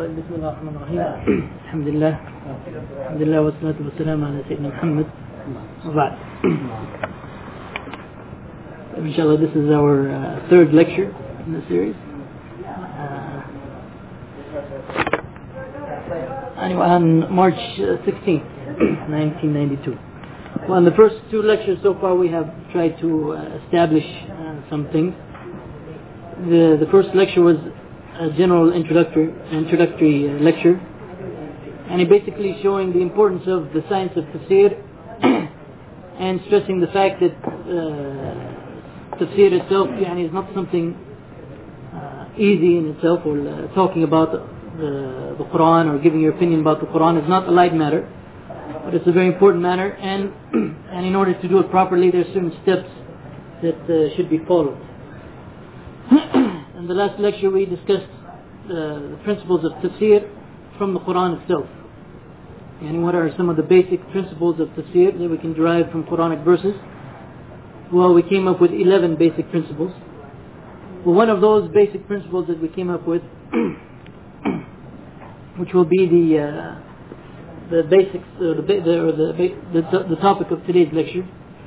طيب بسم الله الرحمن الرحيم. الحمد لله والصلاة والسلام على سيدنا محمد وبعد. Inshallah, this is our third lecture in the series. Anyway, on March 16th, 1992. Well, in the first two lectures so far we have tried to establish some things. The first lecture was a general introductory lecture, and it basically showing the importance of the science of tafsir and stressing the fact that tafsir itself is not something easy in itself, or talking about the Quran or giving your opinion about the Quran is not a light matter, but it's a very important matter, and in order to do it properly there are certain steps that should be followed. In the last lecture we discussed the principles of tafsir from the Quran itself, and what are some of the basic principles of tafsir that we can derive from Quranic verses. Well, we came up with 11 basic principles. Well, one of those basic principles that we came up with, which will be the basics, the topic of today's lecture.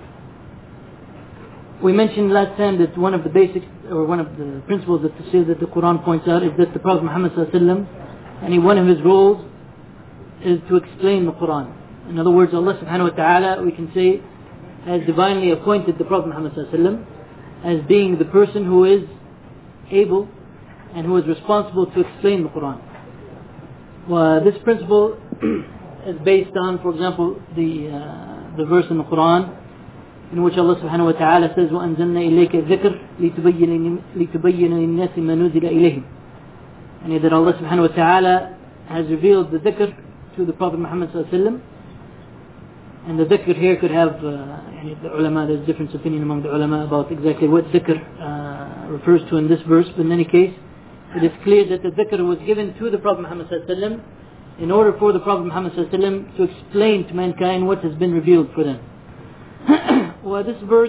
We mentioned last time that one of the basics, or one of the principles of tafsir that the Quran points out, is that the Prophet Muhammad ﷺ, and one of his roles is to explain the Quran. In other words, Allah subhanahu wa ta'ala, we can say, has divinely appointed the Prophet Muhammad ﷺ as being the person who is able and who is responsible to explain the Quran. Well, this principle is based on, for example, the verse in the Quran in which Allah subhanahu wa ta'ala says, وَأَنزَلْنَا إِلَيْكَ الذِّكْرَ لِتُبَيِّنَ لِلنَّاسِ مَا نُزِلَ إِلَيْهِمْ. And that Allah subhanahu wa ta'ala has revealed the dhikr to the Prophet Muhammad sallallahu alayhi wa sallam. And the dhikr here could have, the ulama, there's different opinion among the ulama about exactly what dhikr refers to in this verse, but in any case, it is clear that the dhikr was given to the Prophet Muhammad sallallahu alayhi wa sallam in order for the Prophet Muhammad sallallahu alayhi wa sallam to explain to mankind what has been revealed for them. Well, this verse,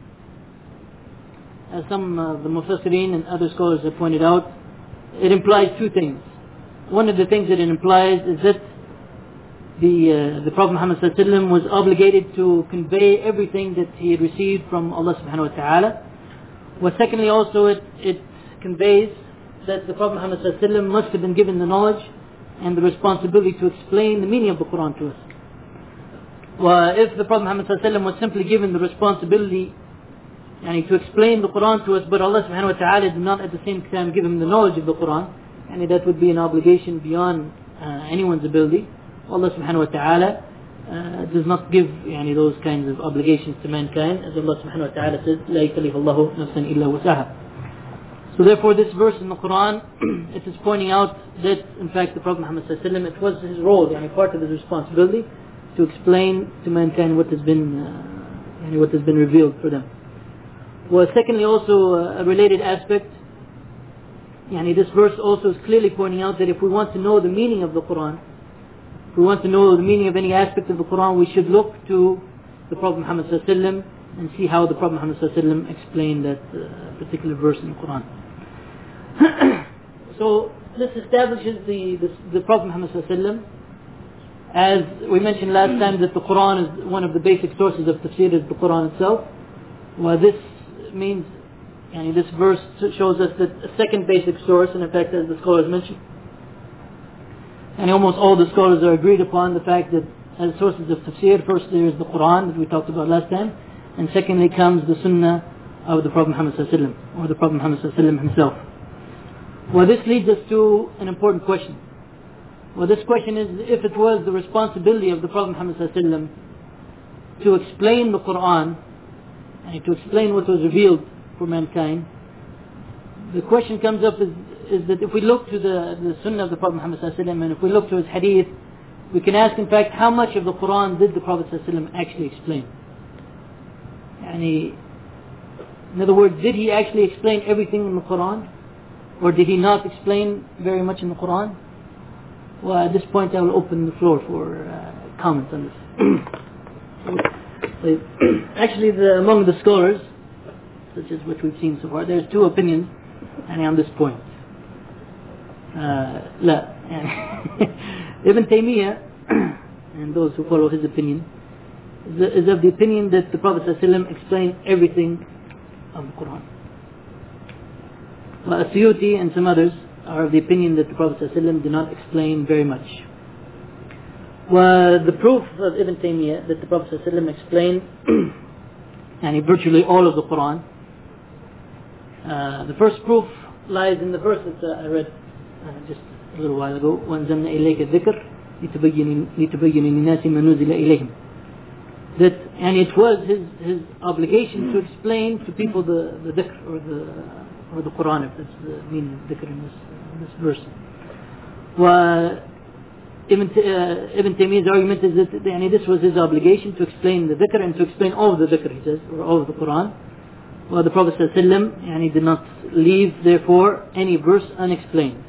as some of the Mufassirin and other scholars have pointed out, it implies two things. One of the things that it implies is that the Prophet Muhammad sallallahu alaihi wasallam was obligated to convey everything that he had received from Allah subhanahu wa ta'ala. Well, secondly also it conveys that the Prophet Muhammad sallallahu alaihi wasallam must have been given the knowledge and the responsibility to explain the meaning of the Quran to us. Well, if the Prophet Muhammad sallallahu alaihi wasallam was simply given the responsibility to explain the Quran to us, but Allah subhanahu wa ta'ala did not at the same time give him the knowledge of the Quran, and that would be an obligation beyond anyone's ability. Allah subhanahu wa ta'ala does not give those kinds of obligations to mankind, as Allah subhanahu wa ta'ala says, لا يكلف الله نفسا إلا وسعها. So therefore this verse in the Quran, it is pointing out that in fact the Prophet Muhammad sallallahu alaihi wasallam, it was his role, part of his responsibility, to explain to mankind what has been revealed for them. Well, secondly also a related aspect, this verse also is clearly pointing out that if we want to know the meaning of the Quran, if we want to know the meaning of any aspect of the Quran, we should look to the Prophet Muhammad sallallahu alaihi wasallam and see how the Prophet Muhammad sallallahu alaihi wasallam explained that particular verse in the Quran. So this establishes the Prophet Muhammad sallallahu alaihi wasallam. As we mentioned last time that the Quran is one of the basic sources of tafsir, is the Quran itself. Well, this means, this verse shows us that a second basic source, and in fact as the scholars mentioned, and almost all the scholars are agreed upon the fact that as sources of tafsir, first there is the Quran that we talked about last time, and secondly comes the Sunnah of the Prophet Muhammad sallallahu alaihi wasallam, or the Prophet Muhammad sallallahu alaihi wasallam himself. Well, this leads us to an important question. Well, this question is, if it was the responsibility of the Prophet Muhammad sallallahu alaihi wasallam to explain the Quran and to explain what was revealed for mankind, the question comes up is that if we look to the Sunnah of the Prophet Muhammad sallallahu alaihi wasallam, and if we look to his hadith, we can ask in fact how much of the Quran did the Prophet sallallahu alaihi wasallam actually explain? In other words, did he actually explain everything in the Quran, or did he not explain very much in the Quran? Well, at this point I will open the floor for comments on this. Actually, among the scholars, such as what we've seen so far, there's two opinions on this point. لا Ibn Taymiyyah and those who follow his opinion is of the opinion that the Prophet ﷺ explained everything of the Quran. As-Suyuti and some others are of the opinion that the Prophet ﷺ did not explain very much. The proof of Ibn Taymiyyah that the Prophet ﷺ explained and virtually all of the Quran, the first proof lies in the verse that I read just a little while ago. وَأَنزَلْنَا إِلَيْكَ الذِّكْرَ لِتُبَيِّنَ لِلنَّاسِ مَا نُزِلَ إِلَيْهِمْ. That, and it was his obligation to explain to people the dhikr or the Quran, if that's the meaning of dhikr in this verse. Ibn Taymiyyah's argument is that this was his obligation to explain the dhikr and to explain all of the dhikr, he says, or all of the Quran. Well, the Prophet ﷺ did not leave, therefore, any verse unexplained.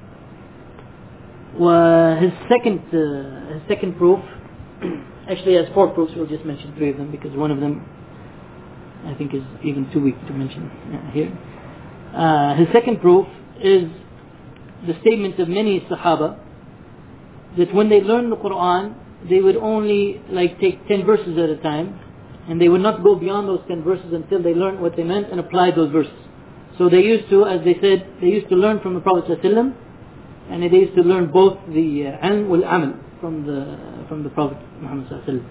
His second proof actually has 4 proofs. We'll just mention 3 of them because one of them I think is even too weak to mention here. His second proof is the statement of many Sahaba that when they learned the Quran, they would only take 10 verses at a time, and they would not go beyond those 10 verses until they learned what they meant and applied those verses. So they used to, as they said, they used to learn from the Prophet ﷺ, and they used to learn both the ilm wal amal from the Prophet Muhammad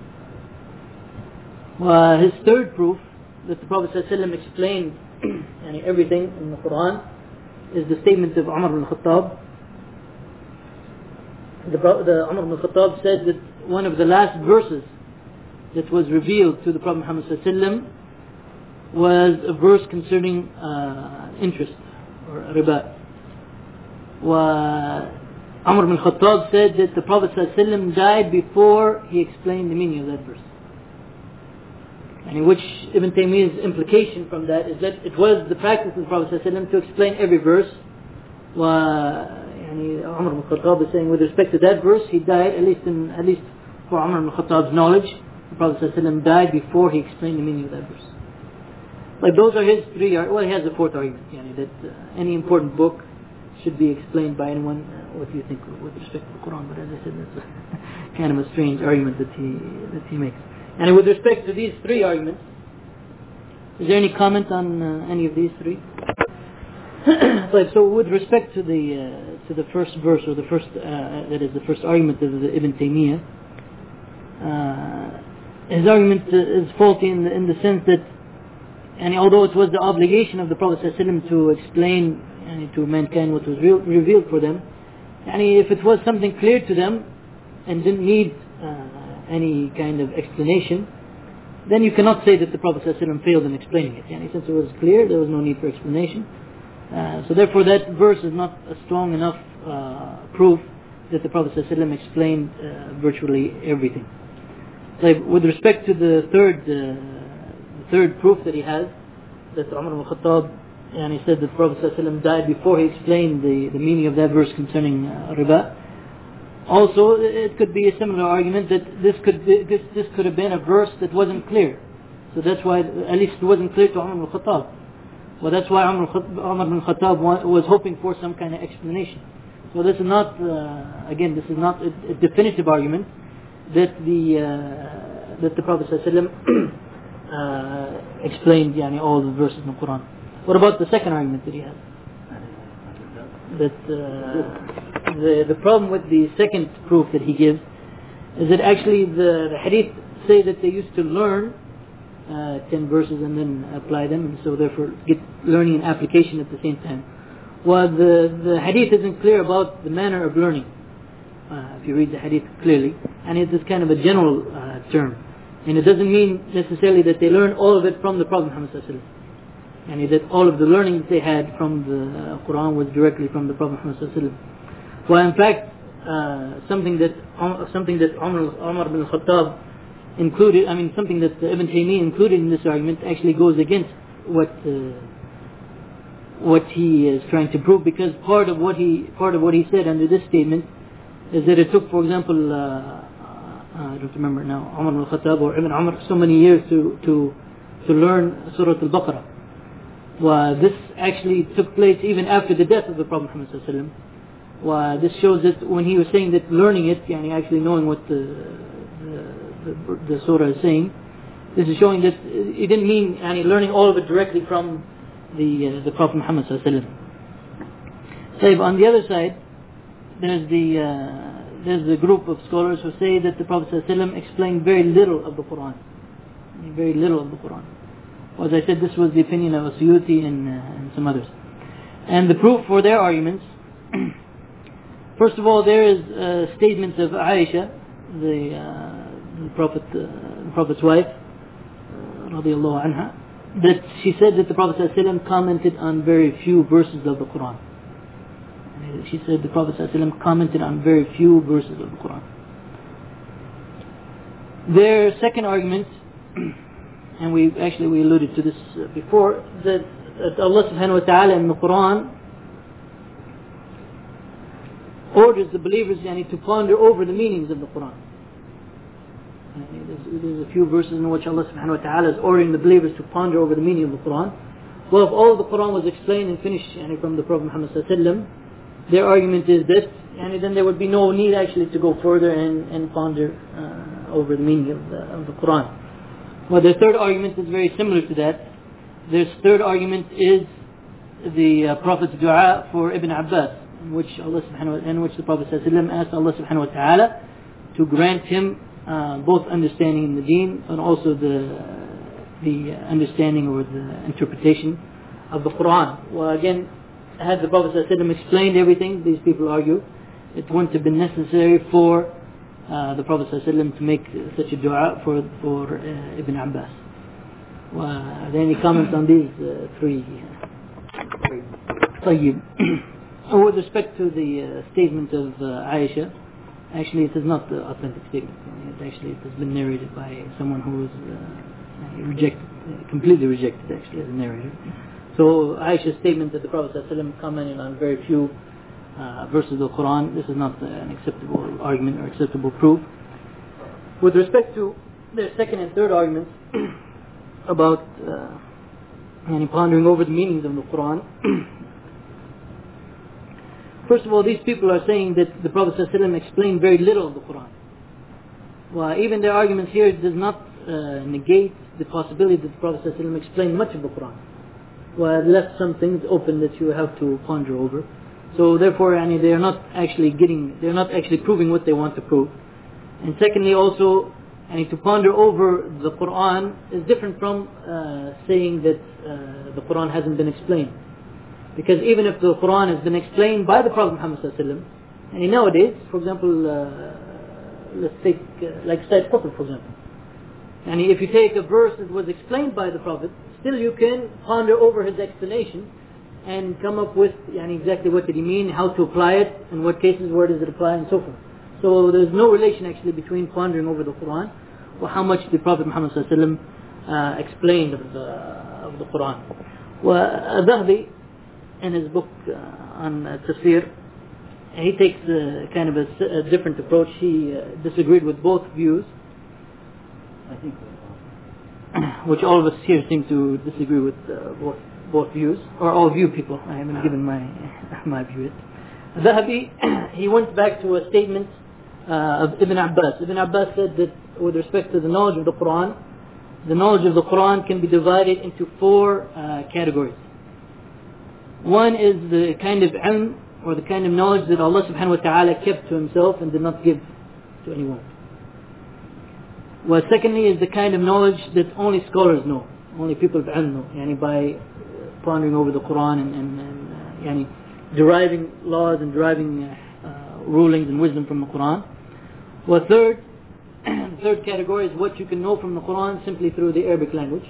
ﷺ. His third proof that the Prophet ﷺ explained everything in the Quran is the statement of Umar ibn Khattab. The Umar ibn Khattab said that one of the last verses that was revealed to the Prophet Muhammad ﷺ was a verse concerning interest or riba. Umar ibn Khattab said that the Prophet ﷺ died before he explained the meaning of that verse. And in which Ibn Taymiyyah's implication from that is that it was the practice of the Prophet ﷺ to explain every verse. Umar ibn Khattab is saying with respect to that verse, he died, at least for Umar ibn Khattab's knowledge, the Prophet ﷺ died before he explained the meaning of that verse. Those are his 3, he has a 4th argument, that any important book should be explained by anyone. What do you think with respect to the Quran? But as I said, that's kind of a strange argument that he makes. And with respect to these 3 arguments, is there any comment on any of these 3? So with respect to the first verse, or the first that is the first argument of Ibn Taymiyyah, his argument is faulty in the sense that, although it was the obligation of the Prophet ﷺ to explain to mankind what was revealed for them, if it was something clear to them and didn't need any kind of explanation, then you cannot say that the Prophet ﷺ failed in explaining it. Since it was clear, there was no need for explanation. So therefore that verse is not a strong enough proof that the Prophet ﷺ explained virtually everything. With respect to the third proof that he has, that Umar ibn Khattab he said that the Prophet ﷺ died before he explained the meaning of that verse concerning riba. Also, it could be a similar argument that this could have been a verse that wasn't clear. So that's why, at least it wasn't clear to Umar ibn Khattab. Well, that's why Umar ibn Khattab was hoping for some kind of explanation. So this is not, this is not a definitive argument that the Prophet ﷺ explained all the verses in the Quran. What about the second argument that he has? That the problem with the second proof that he gives is that actually the hadith say that they used to learn 10 verses and then apply them, and so therefore get learning and application at the same time. Well, the hadith isn't clear about the manner of learning. If you read the hadith clearly, and it is kind of a general term, and it doesn't mean necessarily that they learn all of it from the Prophet Muhammad ﷺ. That all of the learning that they had from the Quran was directly from the Prophet Muhammad ﷺ. Well, in fact, something that Umar ibn Khattab included, something that Ibn Taymiyyah included in this argument actually goes against what he is trying to prove, because part of what he said under this statement is that it took, for example, I don't remember now, Umar ibn Khattab or Ibn Umar so many years to learn Surah Al-Baqarah. Well, this actually took place even after the death of the Prophet Muhammad ﷺ. This shows that when he was saying that learning it, actually knowing what the surah is saying, this is showing that it didn't mean learning all of it directly from the Prophet Muhammad sallallahu alaihi wasallam. On the other side, there's the group of scholars who say that the Prophet sallallahu alaihi wasallam explained very little of the Quran. Very little of the Quran. As I said, this was the opinion of Suyuti and some others. And the proof for their arguments, first of all, there is statements of Aisha, the Prophet's wife, radiallahu anha, that she said that the Prophet ﷺ commented on very few verses of the Quran. She said the Prophet ﷺ commented on very few verses of the Quran. Their second argument, and we alluded to this before, that Allah subhanahu wa ta'ala in the Quran orders the believers to ponder over the meanings of the Quran. There's a few verses in which Allah subhanahu wa ta'ala is ordering the believers to ponder over the meaning of the Quran. Well, if all the Quran was explained and finished from the Prophet Muhammad sallallahu alaihi wasallam, their argument is that then there would be no need actually to go further and ponder over the meaning of the Quran. Well, their third argument is very similar to that. Their third argument is the Prophet's dua for Ibn Abbas, in which the Prophet sallallahu alaihi wasallam asked Allah subhanahu wa ta'ala to grant him both understanding in the deen and also the understanding or the interpretation of the Quran. Well, again, had the Prophet ﷺ explained everything, these people argue, it wouldn't have been necessary for the Prophet ﷺ to make such a dua for Ibn Abbas. Are there any comments on these three? With respect to the statement of Aisha, actually it is not the authentic statement. It has been narrated by someone who was completely rejected actually as a narrator. So Aisha's statement that the Prophet ﷺ commented on very few verses of the Quran, this is not an acceptable argument or acceptable proof. With respect to their second and third arguments about pondering over the meanings of the Quran, first of all, these people are saying that the Prophet ﷺ explained very little of the Quran. Well, even their arguments here does not negate the possibility that the Prophet ﷺ explained much of the Quran. Well, it left some things open that you have to ponder over. So therefore, they are not actually proving what they want to prove. And secondly, also, to ponder over the Quran is different from saying that the Quran hasn't been explained. Because even if the Quran has been explained by the Prophet Muhammad sallallahu alaihi wasallam, and nowadays, for example, let's take like Sayyid Qutb, for example. And if you take a verse that was explained by the Prophet, still you can ponder over his explanation and come up with exactly what did he mean, how to apply it, and what cases where does it apply, and so forth. So there's no relation actually between pondering over the Quran or how much the Prophet Muhammad sallallahu alaihi wasallam explained of the Quran. Dhahabi, in his book on Tafsir, he takes kind of a different approach. He disagreed with both views, I think, which all of us here seem to disagree with both views, or all view people. I haven't given my view yet. Dhahabi, he went back to a statement of Ibn Abbas. Ibn Abbas said that with respect to the knowledge of the Quran can be divided into four categories. One is the kind of ilm, or the kind of knowledge that Allah subhanahu wa ta'ala kept to himself and did not give to anyone. Well, secondly is the kind of knowledge that only scholars know, only people of ilm know, by pondering over the Quran and deriving laws and deriving rulings and wisdom from the Quran. Well, the third category is what you can know from the Quran simply through the Arabic language.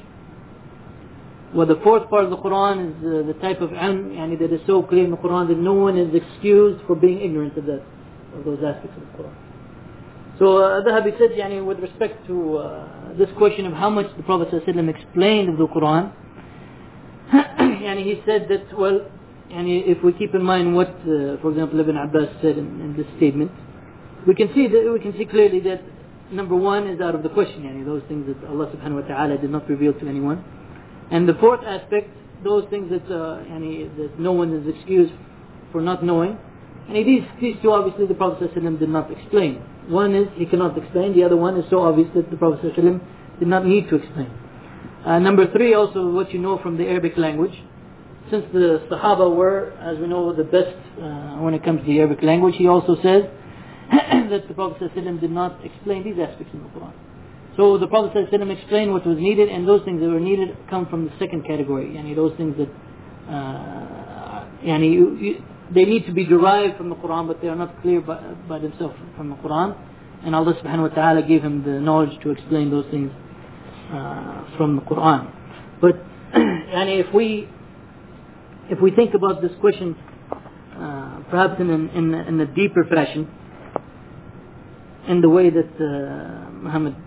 Well, the fourth part of the Quran is the type of ilm that is so clear in the Quran that no one is excused for being ignorant of those aspects of the Quran. So Dhahabi said, with respect to this question of how much the Prophet ﷺ explained of the Quran, he said that, well, if we keep in mind what, for example, Ibn Abbas said in this statement, we can see clearly that number one is out of the question, those things that Allah subhanahu wa ta'ala did not reveal to anyone. And the fourth aspect, those things that no one is excused for not knowing, And these two obviously the Prophet ﷺ did not explain. One is he cannot explain, the other one is so obvious that the Prophet ﷺ did not need to explain. Number three, also what you know from the Arabic language, since the Sahaba were, as we know, the best when it comes to the Arabic language, he also says that the Prophet ﷺ did not explain these aspects in the Quran. So the Prophet ﷺ explained what was needed, and those things that were needed come from the second category. Those things that they need to be derived from the Quran, but they are not clear by themselves from the Quran. And Allah subhanahu wa ta'ala gave him the knowledge to explain those things from the Quran. But if we think about this question perhaps in a deeper fashion, in the way that Muhammad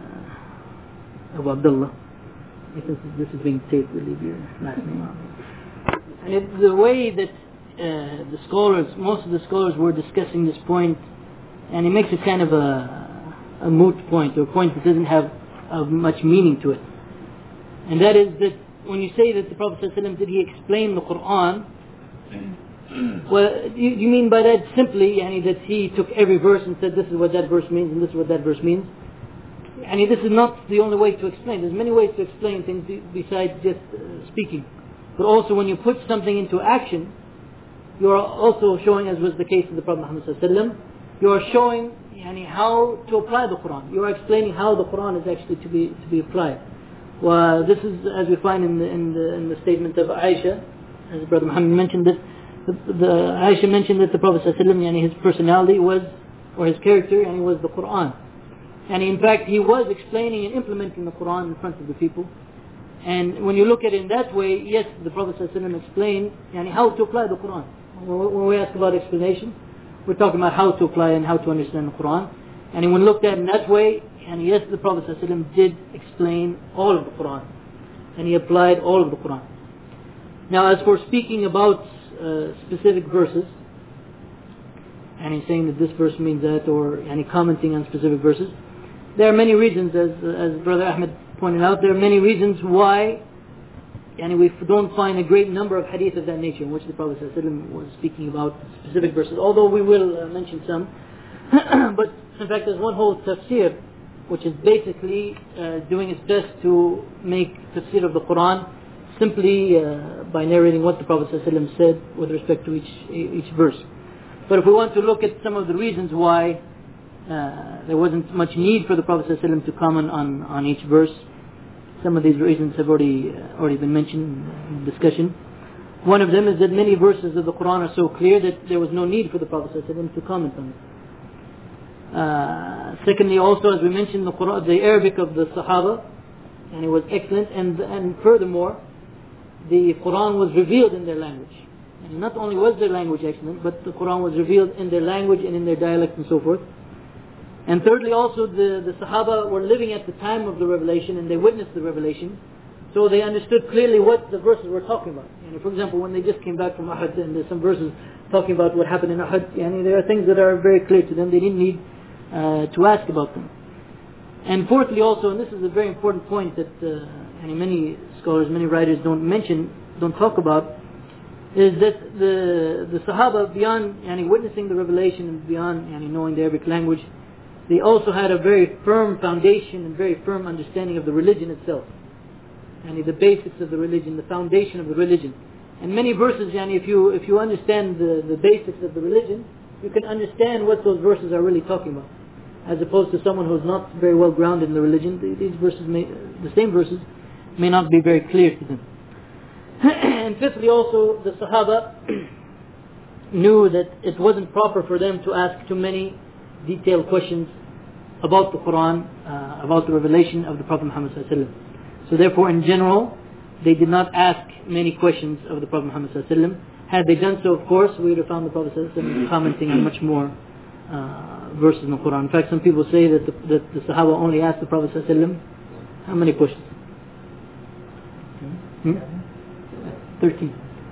Abu Abdullah, since this is being taped, we'll leave your last name out. And the way that most of the scholars were discussing this point, and he makes it kind of a moot point, or a point that doesn't have much meaning to it. And that is that when you say that the Prophet ﷺ, did he explain the Quran? Well, you mean by that simply that he took every verse and said this is what that verse means and this is what that verse means? This is not the only way to explain. There's many ways to explain things besides just speaking. But also when you put something into action, you are also showing, as was the case of the Prophet Muhammad ﷺ, you are showing how to apply the Quran. You are explaining how the Quran is actually to be applied. Well, this is, as we find in the statement of Aisha, as Brother Muhammad mentioned, that Aisha mentioned that the Prophet ﷺ, his personality was, or his character, was the Quran. And in fact, he was explaining and implementing the Quran in front of the people. And when you look at it in that way, yes, the Prophet ﷺ explained how to apply the Quran. When we ask about explanation, we're talking about how to apply and how to understand the Quran. And when looked at in that way, yes, the Prophet ﷺ did explain all of the Quran. And he applied all of the Quran. Now, as for speaking about specific verses, and he's saying that this verse means that, or commenting on specific verses, there are many reasons, as Brother Ahmed pointed out, there are many reasons why we don't find a great number of hadith of that nature in which the Prophet ﷺ was speaking about specific verses, although we will mention some. But in fact, there's one whole tafsir which is basically doing its best to make tafsir of the Quran simply by narrating what the Prophet ﷺ said with respect to each verse. But if we want to look at some of the reasons why there wasn't much need for the Prophet ﷺ to comment on each verse, some of these reasons have already been mentioned in the discussion. One of them is that many verses of the Quran are so clear that there was no need for the Prophet ﷺ to comment on it. Secondly, also, as we mentioned, the Arabic of the Sahaba, and it was excellent, and furthermore, the Quran was revealed in their language. And not only was their language excellent, but the Quran was revealed in their language and in their dialect and so forth. And thirdly, also, the Sahaba were living at the time of the revelation, and they witnessed the revelation, so they understood clearly what the verses were talking about. For example, when they just came back from Uhud, and there's some verses talking about what happened in Uhud, there are things that are very clear to them. They didn't need to ask about them. And fourthly, also, and this is a very important point that many scholars, many writers don't talk about, is that the Sahaba, beyond witnessing the revelation and beyond knowing the Arabic language, they also had a very firm foundation and very firm understanding of the religion itself. The basics of the religion, the foundation of the religion. And many verses, if you understand the basics of the religion, you can understand what those verses are really talking about. As opposed to someone who's not very well grounded in the religion, the same verses may not be very clear to them. And fifthly, also, the Sahaba knew that it wasn't proper for them to ask too many detailed questions about the Quran, about the revelation of the Prophet Muhammad ﷺ. So therefore, in general, they did not ask many questions of the Prophet Muhammad ﷺ. Had they done so, of course, we would have found the Prophet ﷺ commenting on much more verses in the Quran. In fact, some people say that the Sahaba only asked the Prophet ﷺ how many questions? 13.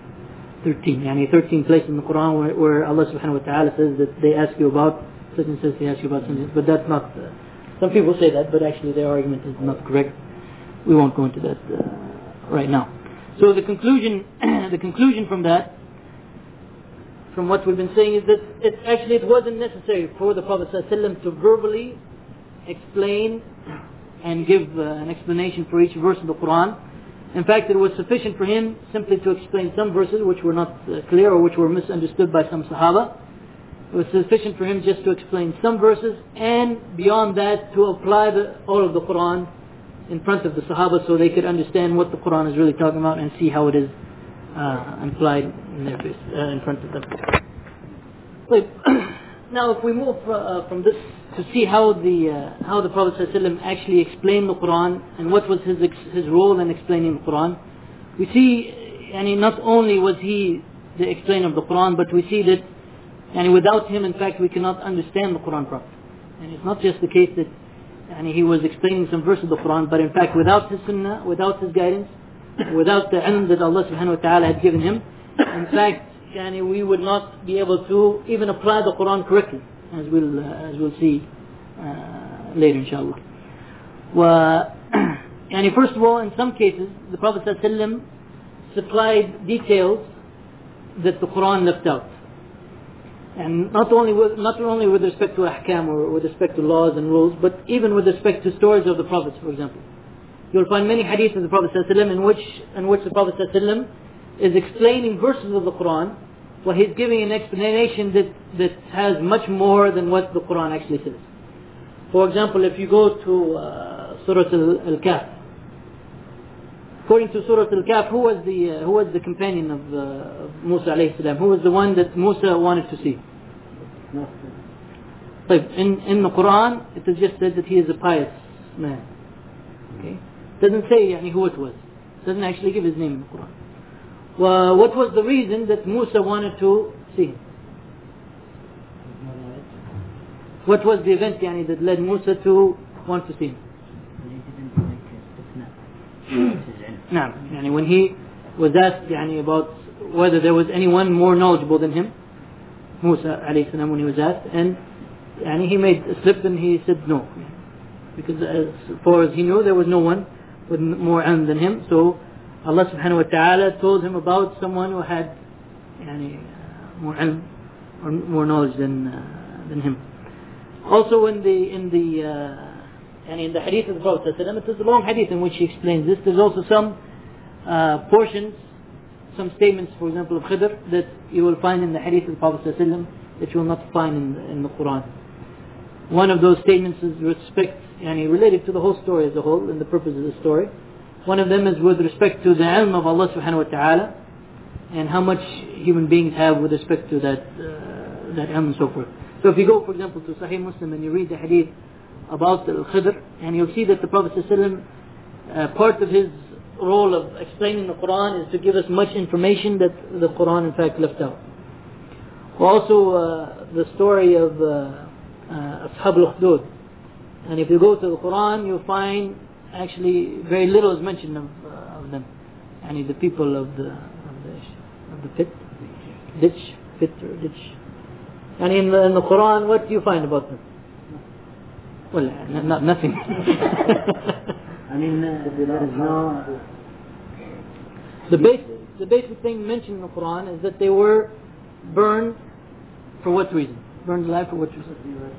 13 places in the Quran where Allah subhanahu wa ta'ala says that they ask you about such and such, they ask you about something. But that's not, some people say that, but actually their argument is not correct. We won't go into that right now. So the conclusion from that from what we've been saying is that it wasn't necessary for the Prophet ﷺ to verbally explain and give an explanation for each verse of the Quran. In fact, it was sufficient for him simply to explain some verses which were not clear or which were misunderstood by some Sahaba. It was sufficient for him just to explain some verses, and beyond that to apply all of the Quran in front of the Sahaba so they could understand what the Quran is really talking about and see how it is implied in their face, in front of them. But now if we move from this to see how the Prophet ﷺ actually explained the Quran and what was his role in explaining the Quran, we see, not only was he the explainer of the Quran, but we see that without him, in fact, we cannot understand the Quran properly. And it's not just the case that he was explaining some verse of the Quran, but in fact, without his sunnah, without his guidance, without the ilm that Allah subhanahu wa ta'ala had given him, in fact, we would not be able to even apply the Quran correctly, as we'll see later, inshallah. First of all, in some cases, the Prophet ﷺ supplied details that the Quran left out. And not only with respect to ahkam or with respect to laws and rules, but even with respect to stories of the Prophets, for example. You'll find many hadiths of the Prophet ﷺ in which the Prophet ﷺ is explaining verses of the Quran, where he's giving an explanation that has much more than what the Quran actually says. For example, if you go to Surah Al-Kahf, according to Surah Al-Kahf, who was the companion of Musa alayhi salam? Who was the one that Musa wanted to see? In the Quran, it is just said that he is a pious man. Okay, doesn't say who it was. Doesn't actually give his name in the Quran. Well, what was the reason that Musa wanted to see him? What was the event that led Musa to want to see him? When he was asked about whether there was anyone more knowledgeable than him, Musa alayhi salam, when he was asked, and he made a slip and he said no, because as far as he knew there was no one with more ilm than him. So Allah subhanahu wa ta'ala told him about someone who had more ilm or more knowledge than him. Also in the hadith of the Prophet ﷺ, it is a long hadith in which he explains this. There's also some portions, some statements, for example, of Khidr, that you will find in the hadith of the Prophet ﷺ that you will not find in the Quran. One of those statements is related to the whole story as a whole and the purpose of the story. One of them is with respect to the ilm of Allah subhanahu wa ta'ala and how much human beings have with respect to that ilm and so forth. So if you go, for example, to Sahih Muslim and you read the hadith about Al-Khidr, and you'll see that the Prophet ﷺ, part of his role of explaining the Quran is to give us much information that the Quran in fact left out. Also the story of Ashab al-Ukhdud, and if you go to the Quran you'll find actually very little is mentioned of them, the people of the ditch. And in the Quran, what do you find about them? Well, nothing. There is no. The basic thing mentioned in the Quran is that they were burned for what reason? Burned alive for what reason?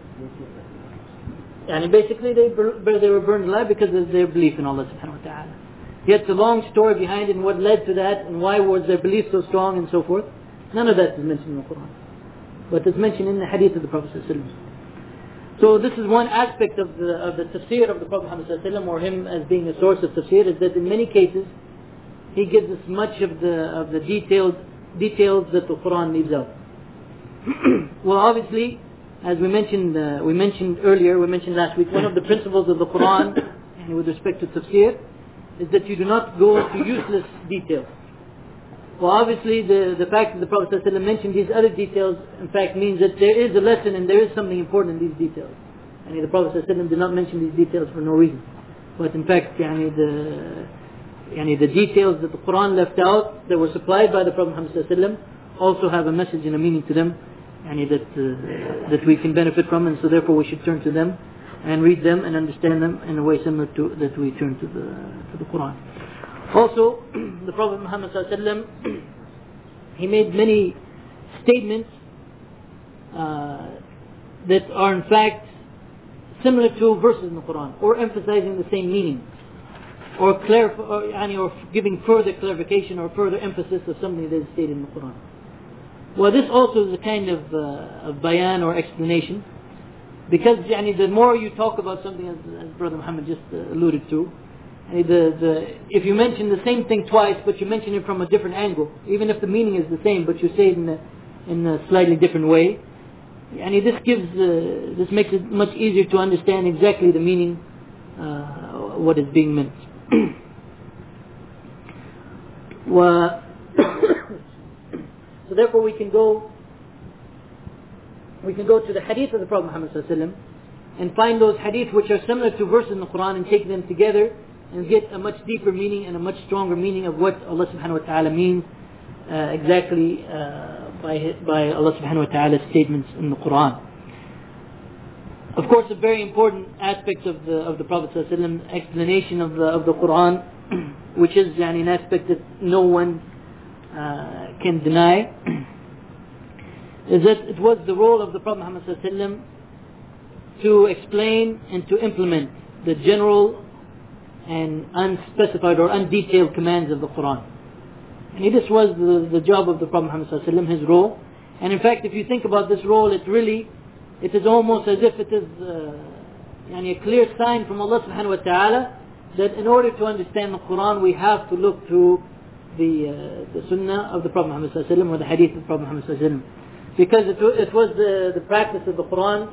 Basically they were burned alive because of their belief in Allah subhanahu wa ta'ala. Yet the long story behind it and what led to that and why was their belief so strong and so forth, none of that is mentioned in the Quran. But it's mentioned in the hadith of the Prophet ﷺ. So this is one aspect of the tafsir of the Prophet ﷺ, or him as being a source of tafsir, is that in many cases he gives us much of the details that the Quran leaves out. Well, obviously, as we mentioned last week, one of the principles of the Quran, and with respect to tafsir, is that you do not go into useless details. Well, obviously, the fact that the Prophet ﷺ mentioned these other details, in fact, means that there is a lesson and there is something important in these details. The Prophet ﷺ did not mention these details for no reason. But in fact, the details that the Quran left out, that were supplied by the Prophet ﷺ, also have a message and a meaning to them, that we can benefit from, and so therefore we should turn to them and read them and understand them in a way similar to that we turn to the Quran. Also, the Prophet Muhammad ﷺ, he made many statements that are in fact similar to verses in the Quran, or emphasizing the same meaning, or giving further clarification or further emphasis of something that is stated in the Quran. Well, this also is a kind of bayan or explanation, because the more you talk about something, as Brother Muhammad just alluded to, if you mention the same thing twice, but you mention it from a different angle, even if the meaning is the same, but you say it in a slightly different way, this makes it much easier to understand exactly the meaning, what is being meant. So therefore we can go to the hadith of the Prophet Muhammad ﷺ and find those hadith which are similar to verses in the Quran and take them together and get a much deeper meaning and a much stronger meaning of what Allah subhanahu wa ta'ala means exactly by Allah subhanahu wa ta'ala's statements in the Quran. Of course, a very important aspect of the Prophet ﷺ explanation of the Quran, which is an aspect that no one can deny, is that it was the role of the Prophet Muhammad ﷺ to explain and to implement the general and unspecified or undetailed commands of the Quran. And this was the job of the Prophet Muhammad ﷺ, his role. And in fact, if you think about this role, it is almost as if it is a clear sign from Allah subhanahu wa ta'ala that in order to understand the Quran, we have to look through the Sunnah of the Prophet Muhammad ﷺ or the Hadith of the Prophet Muhammad ﷺ. Because it was the practice of the Quran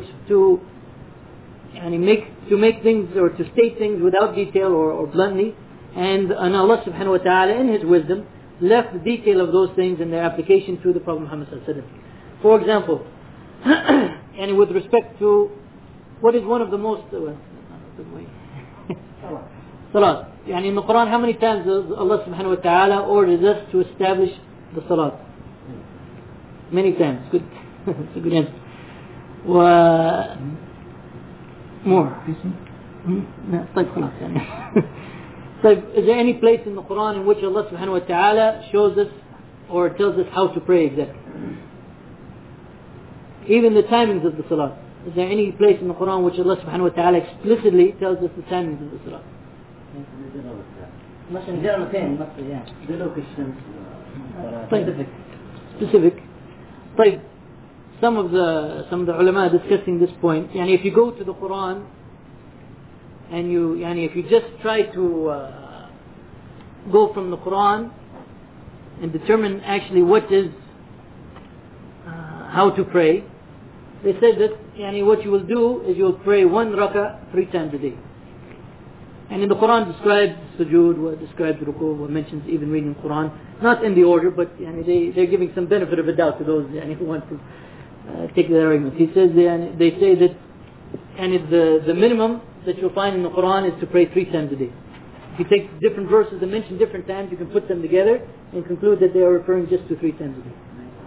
to make things or to state things without detail or bluntly, and Allah subhanahu wa ta'ala in His wisdom left the detail of those things and their application to the Prophet Muhammad ﷺ. For example, and with respect to what is one of the most Salat. In the Quran, how many times does Allah subhanahu wa ta'ala orders us to establish the Salat? Many times. Good. That's a good answer. More. So is there any place in the Quran in which Allah subhanahu wa ta'ala shows us or tells us how to pray exactly? Even the timings of the Salat. Is there any place in the Quran which Allah subhanahu wa ta'ala explicitly tells us the timings of the Salat? Specific. Some of the ulama discussing this point. If you go to the Quran and if you just try to go from the Quran and determine actually what is how to pray, they said that what you will do is you will pray one rak'ah 3 times a day. And in the Quran describes sujood, describes ruku, mentions even reading the Quran, not in the order, but they're giving some benefit of a doubt to those who want to take that argument. He says they say that the minimum that you'll find in the Quran is to pray 3 times a day. If you take different verses and mention different times, you can put them together and conclude that they are referring just to 3 times a day.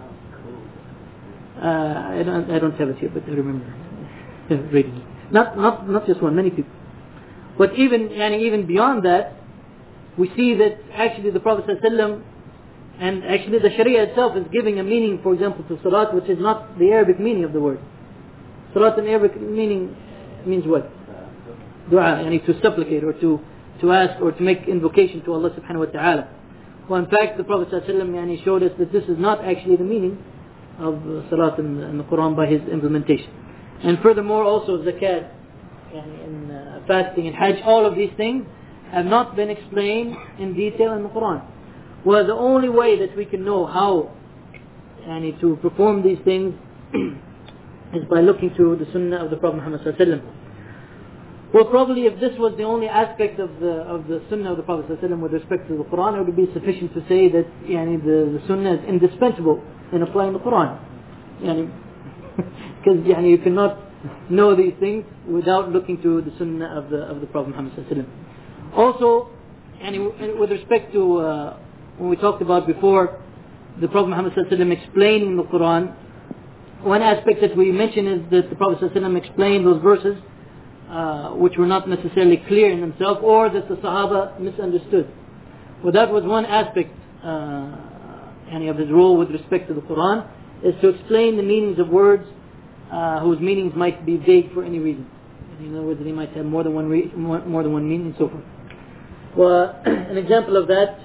I don't have it here, but I remember reading it. Not just one, many people. But even beyond that, we see that actually the Prophet ﷺ and actually the Sharia itself is giving a meaning, for example, to Salat, which is not the Arabic meaning of the word. Salat in Arabic meaning means what? Dua, to supplicate or to ask or to make invocation to Allah subhanahu wa ta'ala. Well, in fact, the Prophet ﷺ showed us that this is not actually the meaning of Salat in the Quran by his implementation. And furthermore, also Zakat, in fasting and Hajj, all of these things have not been explained in detail in the Quran. Well, the only way that we can know how to perform these things is by looking to the Sunnah of the Prophet Muhammad ﷺ. Well, probably if this was the only aspect of the Sunnah of the Prophet ﷺ with respect to the Quran, it would be sufficient to say that the Sunnah is indispensable in applying the Quran. Because you cannot know these things without looking to the Sunnah of the Prophet Muhammad ﷺ. Also, with respect to when we talked about before the Prophet Muhammad ﷺ explaining the Quran, one aspect that we mentioned is that the Prophet ﷺ explained those verses which were not necessarily clear in themselves, or that the Sahaba misunderstood. Well, that was one aspect of his role with respect to the Quran is to explain the meanings of words whose meanings might be vague for any reason. In other words, they might have more than one meaning and so forth. Well, an example of that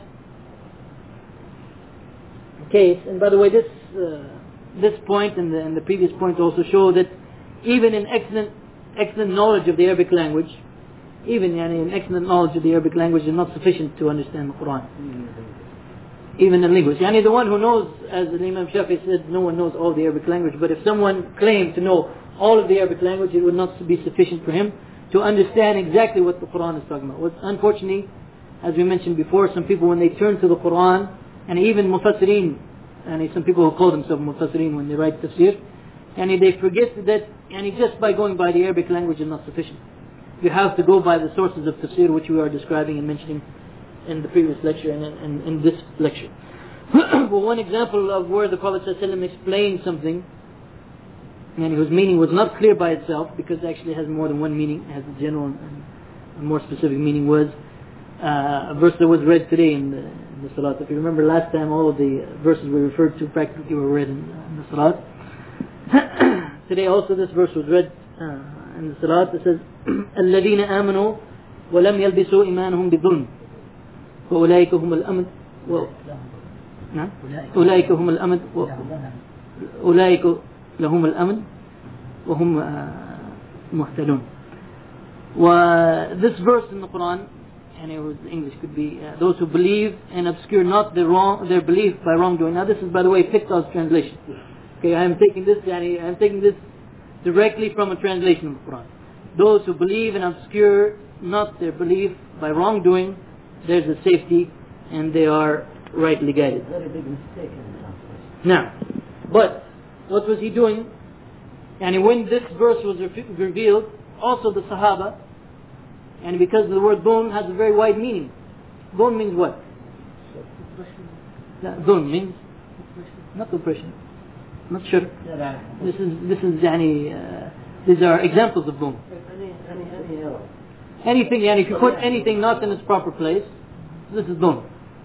case, and by the way, this point and the previous point also show that even in excellent knowledge of the Arabic language, even in excellent knowledge of the Arabic language is not sufficient to understand the Quran. Even a linguist. The one who knows, as Imam Shafi said, no one knows all the Arabic language, but if someone claimed to know all of the Arabic language, it would not be sufficient for him to understand exactly what the Quran is talking about. Unfortunately, as we mentioned before, some people when they turn to the Quran, and even Mufassireen, and some people who call themselves Mufassireen when they write tafsir, and they forget that just by going by the Arabic language is not sufficient. You have to go by the sources of tafsir which we are describing and mentioning in the previous lecture and in this lecture. Well, one example of where the Prophet ﷺ explained something and whose meaning was not clear by itself, because it actually has more than one meaning, it has a general and a more specific meaning, was a verse that was read today in the Salat. If you remember last time, all of the verses we referred to practically were read in the Salat. Today also this verse was read in the Salat. It says, الَّذِينَ آمَنُوا وَلَمْ يَلْبِسُوا إِيمَانَهُم بِظُلْمٍ وَأُولَٰئِكَ هُمُ الْأَمْنُ أولئك هم الأمن أولئك لهم الأمن وهم مهتدون. This verse in the Quran, and it was English, could be those who believe and obscure not their belief by wrongdoing. Now this is, by the way, Pickthall's translation. Okay, I am taking this directly from a translation of the Quran. Those who believe and obscure not their belief by wrongdoing, there's a safety and they are rightly guided. Very big mistake in the translation. Now, but what was he doing? And when this verse was revealed, also the Sahaba, and because the word dhulm has a very wide meaning. Dhulm means what? Dhulm means not oppression, not shirk. This is these are examples of dhulm. Anything, if you put anything not in its proper place, this is dhulm.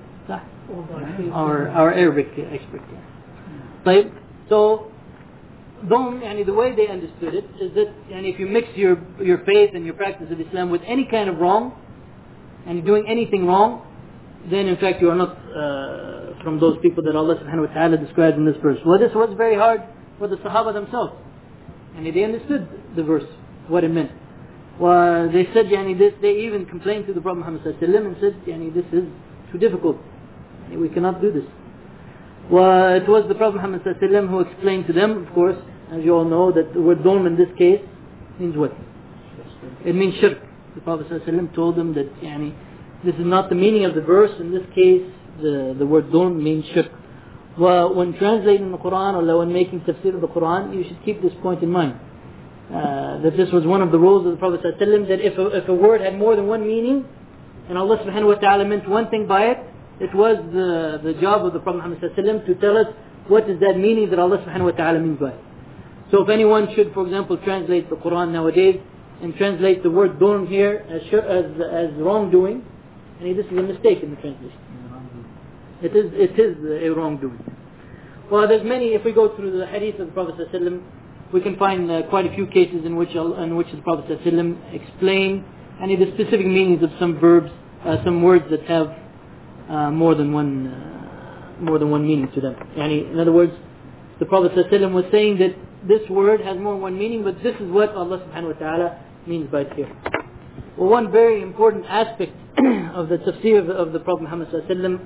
Our Arabic expert. Right? So, dhulm, the way they understood it is that, if you mix your faith and your practice of Islam with any kind of wrong, and you're doing anything wrong, then in fact you are not from those people that Allah subhanahu wa ta'ala describes in this verse. Well, this was very hard for the Sahaba themselves. And they understood the verse, what it meant. Well, they said, they even complained to the Prophet Muhammad sallallahu alaihi wasallam and said, this is too difficult. We cannot do this. Well, it was the Prophet Muhammad sallallahu alaihi wasallam who explained to them, of course, as you all know, that the word dhulm in this case means what? It means shirk. The Prophet sallallahu alaihi wasallam told them that this is not the meaning of the verse. In this case, the word dhulm means shirk. Well, when translating the Quran or when making tafsir of the Quran, you should keep this point in mind. That this was one of the rules of the Prophet sallallahu alaihi wasallam, that if a word had more than one meaning, and Allah subhanahu wa ta'ala meant one thing by it, it was the job of the Prophet Muhammad sallallahu alaihi wasallam to tell us what is that meaning that Allah subhanahu wa ta'ala means by it. So if anyone should, for example, translate the Quran nowadays and translate the word dhulm here as wrongdoing, this is a mistake in the translation. It is a wrongdoing. Well, there's many. If we go through the hadith of the Prophet sallallahu alaihi wasallam, we can find quite a few cases in which the Prophet sallallahu alaihi wasallam explained the specific meanings of some verbs, some words that have more than one meaning to them. In other words, the Prophet ﷺ was saying that this word has more than one meaning, but this is what Allah subhanahu wa ta'ala means by it here. Well, one very important aspect of the tafsir of the Prophet Muhammad ﷺ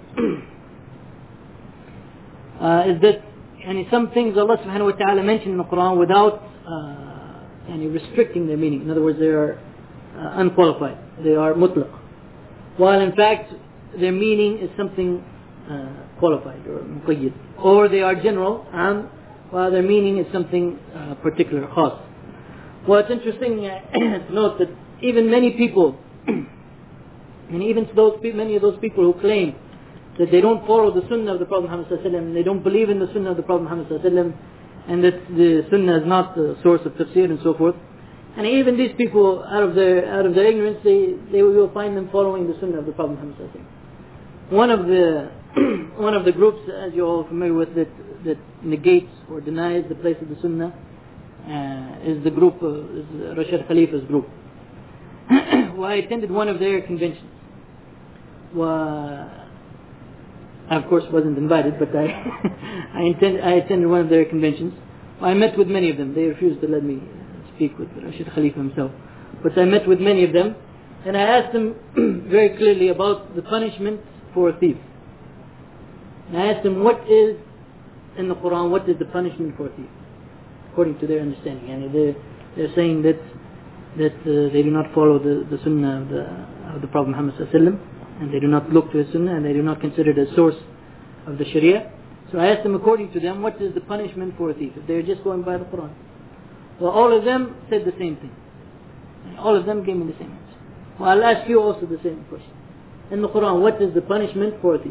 is that some things Allah subhanahu wa ta'ala mentioned in the Quran without restricting their meaning. In other words, they are unqualified. They are mutlaq. While in fact their meaning is something qualified or muqayyid. Or they are general, while their meaning is something particular, khas. Well, it's interesting to note that even many people, and even many of those people who claim that they don't follow the sunnah of the Prophet Muhammad sallallahu alaihi wasallam, and they don't believe in the sunnah of the Prophet Muhammad sallallahu alaihi wasallam, and that the sunnah is not the source of tafsir and so forth. And even these people, out of their ignorance, they will find them following the sunnah of the Prophet Muhammad sallallahu alaihi wasallam. One of the one of the groups, as you're all familiar with, that negates or denies the place of the Sunnah is the group, is Rashad Khalifa's group. Well, I attended one of their conventions. Well, I of course wasn't invited, but I attended one of their conventions. I met with many of them. They refused to let me speak with Rashid Khalifa himself. But I met with many of them, and I asked them very clearly about the punishment for a thief. And I asked them, what is in the Quran, what is the punishment for a thief, according to their understanding? And they're saying that they do not follow the Sunnah of the Prophet Muhammad sallallahu alaihi wasallam, and they do not look to his Sunnah, and they do not consider it a source of the Sharia. So I asked them, according to them, what is the punishment for a thief if they're just going by the Quran? Well, all of them said the same thing. And all of them gave me the same answer. Well, I'll ask you also the same question. In the Quran, what is the punishment for a thief?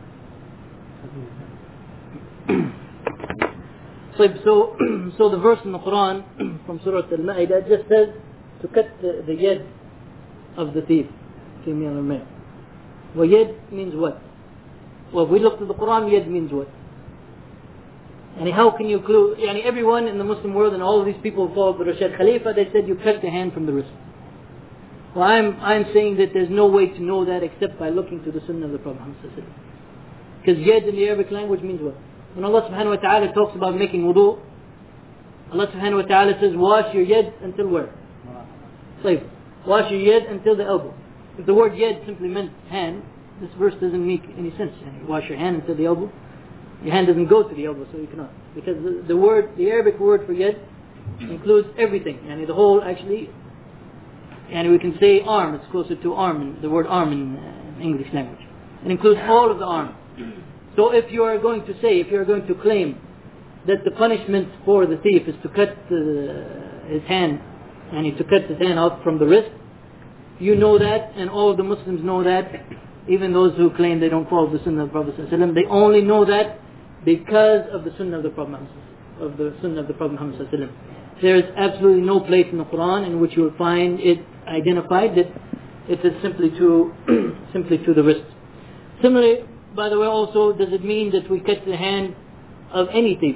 So the verse in the Quran from Surah Al-Ma'idah just says to cut the yad of the thief, female or male. Well, yad means what? Well, if we look to the Quran, yad means what? And how can you clue? Everyone in the Muslim world and all of these people who followed the Rashad Khalifa, they said you cut the hand from the wrist. Well, I'm saying that there's no way to know that except by looking to the Sunnah of the Prophet Muhammad. Because yad in the Arabic language means what? When Allah subhanahu wa ta'ala talks about making wudu, Allah subhanahu wa ta'ala says, wash your yad until where? Wash your yad until the elbow. If the word yad simply meant hand, this verse doesn't make any sense. Wash your hand until the elbow. Your hand doesn't go to the elbow, so you cannot. Because the Arabic word for yad includes everything. The whole actually, we can say arm, it's closer to arm, the word arm in English language. It includes all of the arm. So if you are going to claim that the punishment for the thief is to cut his hand, to cut his hand out from the wrist, you know that, and all of the Muslims know that, even those who claim they don't follow the Sunnah of the Prophet ﷺ, they only know that because of the Sunnah of the Prophet Muhammad ﷺ. There is absolutely no place in the Quran in which you will find it identified that it is simply to the wrist. Similarly, by the way, also, does it mean that we cut the hand of any thief?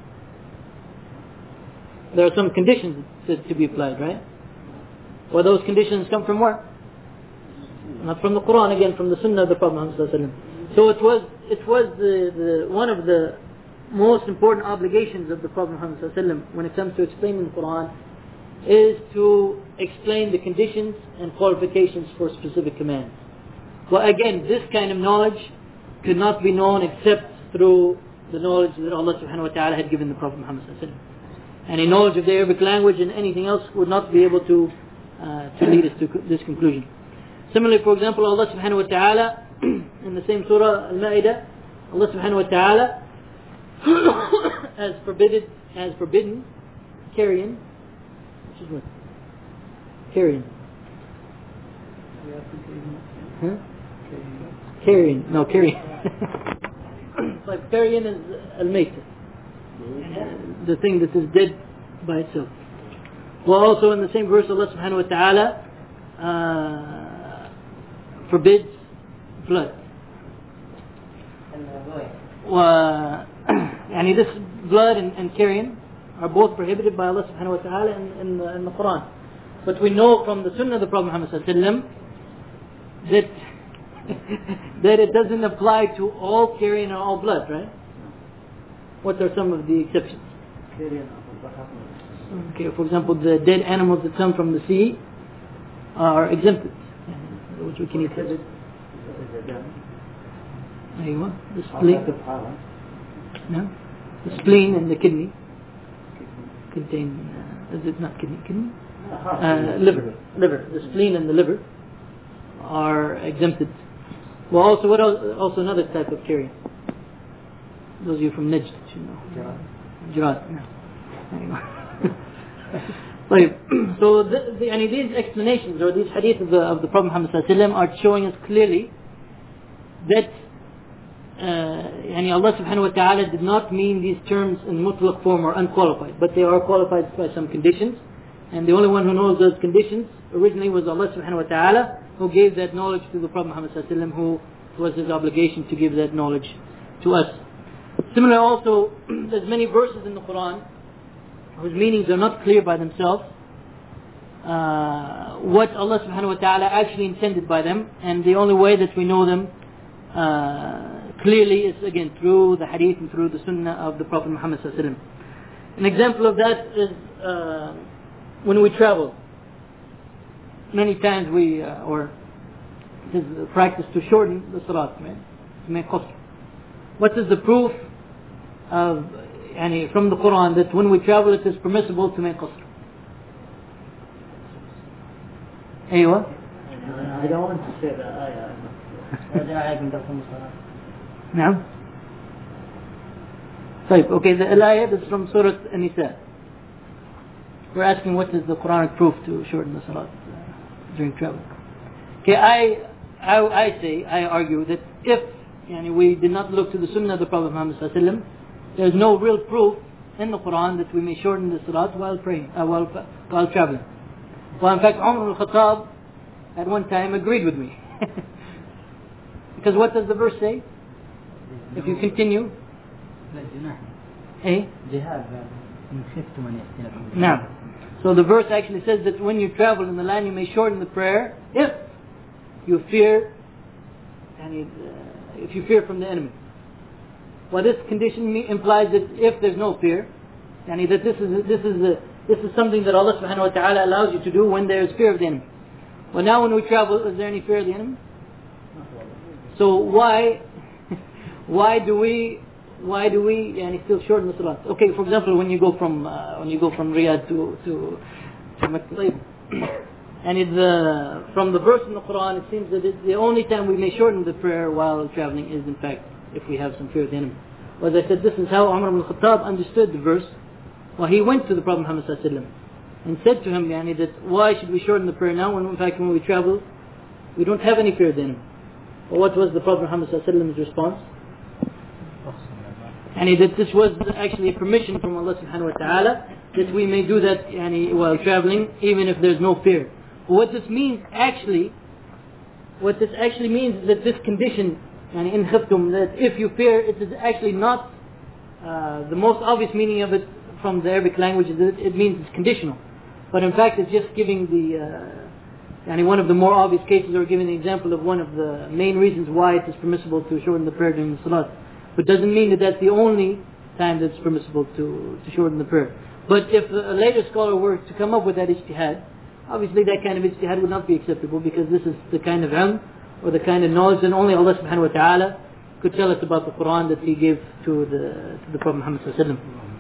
There are some conditions to be applied, right? Well, those conditions come from where? Not from the Quran, again, from the Sunnah of the Prophet Muhammad ﷺ. So it was the one of the most important obligations of the Prophet Muhammad ﷺ when it comes to explaining the Quran is to explain the conditions and qualifications for specific commands. Well, again, this kind of knowledge could not be known except through the knowledge that Allah subhanahu wa ta'ala had given the Prophet Muhammad ﷺ. Any knowledge of the Arabic language and anything else would not be able to lead us to this conclusion. Similarly, for example, Allah subhanahu wa ta'ala in the same surah Al-Ma'idah, Allah subhanahu wa ta'ala has forbidden carrion. Which is what? Carrion. Huh? Carrion. No, carrion. Like carrion is al-mayta, the thing that is dead by itself. Well, also in the same verse, Allah subhanahu wa ta'ala forbids blood. This blood and carrion are both prohibited by Allah subhanahu wa ta'ala in the Quran. But we know from the Sunnah of the Prophet Muhammad sallallahu alaihi wasallam that it doesn't apply to all carrion or all blood, right? What are some of the exceptions? Okay, for example, the dead animals that come from the sea are exempted, which we can eat. There you go. The spleen. No? The spleen and the kidney contain. Is it not kidney? Kidney? Liver. The spleen and the liver are exempted. Well, also what else? Also another type of carrion. Those of you from Najd, you know. Jarad. No. So these explanations or these hadith of the Prophet Muhammad ﷺ are showing us clearly that Allah subhanahu wa ta'ala did not mean these terms in mutlaq form or unqualified, but they are qualified by some conditions, and the only one who knows those conditions originally was Allah subhanahu wa ta'ala, who gave that knowledge to the Prophet Muhammad ﷺ, who It was his obligation to give that knowledge to us. Similarly also, there's many verses in the Quran whose meanings are not clear by themselves. What Allah subhanahu wa ta'ala actually intended by them, and the only way that we know them clearly is again through the hadith and through the sunnah of the Prophet Muhammad sallallahu alaihi wasallam. An example of that is when we travel. Many times we, or it is a practice to shorten the salat, to make qasr. What is the proof of, from the Quran, that when we travel it is permissible to make qasr? أيوة. I don't want to say that ayah. نعم. طيب, okay, the ayah is from Surah An-Nisa. We're asking what is the Quranic proof to shorten the salat during travel. Okay, I argue that if we did not look to the sunnah of the Prophet Muhammad sallallahu alaihi wasallam, there is no real proof in the Quran that we may shorten the salat while praying, while traveling. Well, in fact, Umar al-Khattab at one time agreed with me. Because what does the verse say? If you continue. Now, so the verse actually says that when you travel in the land you may shorten the prayer if you fear from the enemy. Well, this condition implies that if there's no fear, that this is something that Allah subhanahu wa ta'ala allows you to do when there is fear of the enemy. Well, now when we travel, is there any fear of the enemy? So why do we still shorten the salat? Okay, for example, when you go from Riyadh to Makkah, and from the verse in the Quran, it seems that the only time we may shorten the prayer while traveling is in fact if we have some fear of the enemy. Well, as I said, this is how Umar ibn Khattab understood the verse. Well, he went to the Prophet Muhammad sallallahu alaihi wasallam and said to him, that why should we shorten the prayer now when in fact when we travel we don't have any fear of the enemy? Well, what was the Prophet Muhammad sallallahu alaihi wasallam's response? That this was actually a permission from Allah subhanahu wa ta'ala that we may do that while traveling even if there's no fear. But what this actually means is that this condition in khiftum, that if you fear, it is actually not the most obvious meaning of it from the Arabic language. It means it's conditional, but in fact it's just giving one of the more obvious cases, or giving the example of one of the main reasons why it is permissible to shorten the prayer during the salat. But doesn't mean that that's the only time that's permissible to shorten the prayer. But if a later scholar were to come up with that ijtihad, obviously that kind of ijtihad would not be acceptable, because this is the kind of ilm or the kind of knowledge that only Allah subhanahu wa ta'ala could tell us about the Quran that He gave to the Prophet Muhammad sallallahu alaihi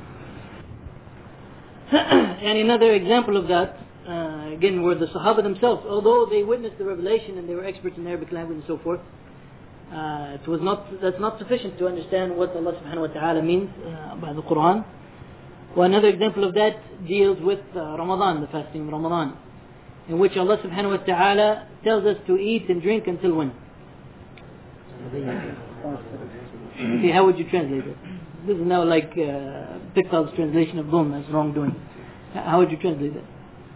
wasallam. And another example of that, again, were the Sahaba themselves. Although they witnessed the revelation and they were experts in Arabic language and so forth, that's not sufficient to understand what Allah subhanahu wa ta'ala means by the Quran. Well, another example of that deals with Ramadan, the fasting of Ramadan, in which Allah subhanahu wa ta'ala tells us to eat and drink until when? Okay, how would you translate it? This is now like Pickford's translation of dhulm as wrongdoing. How would you translate it?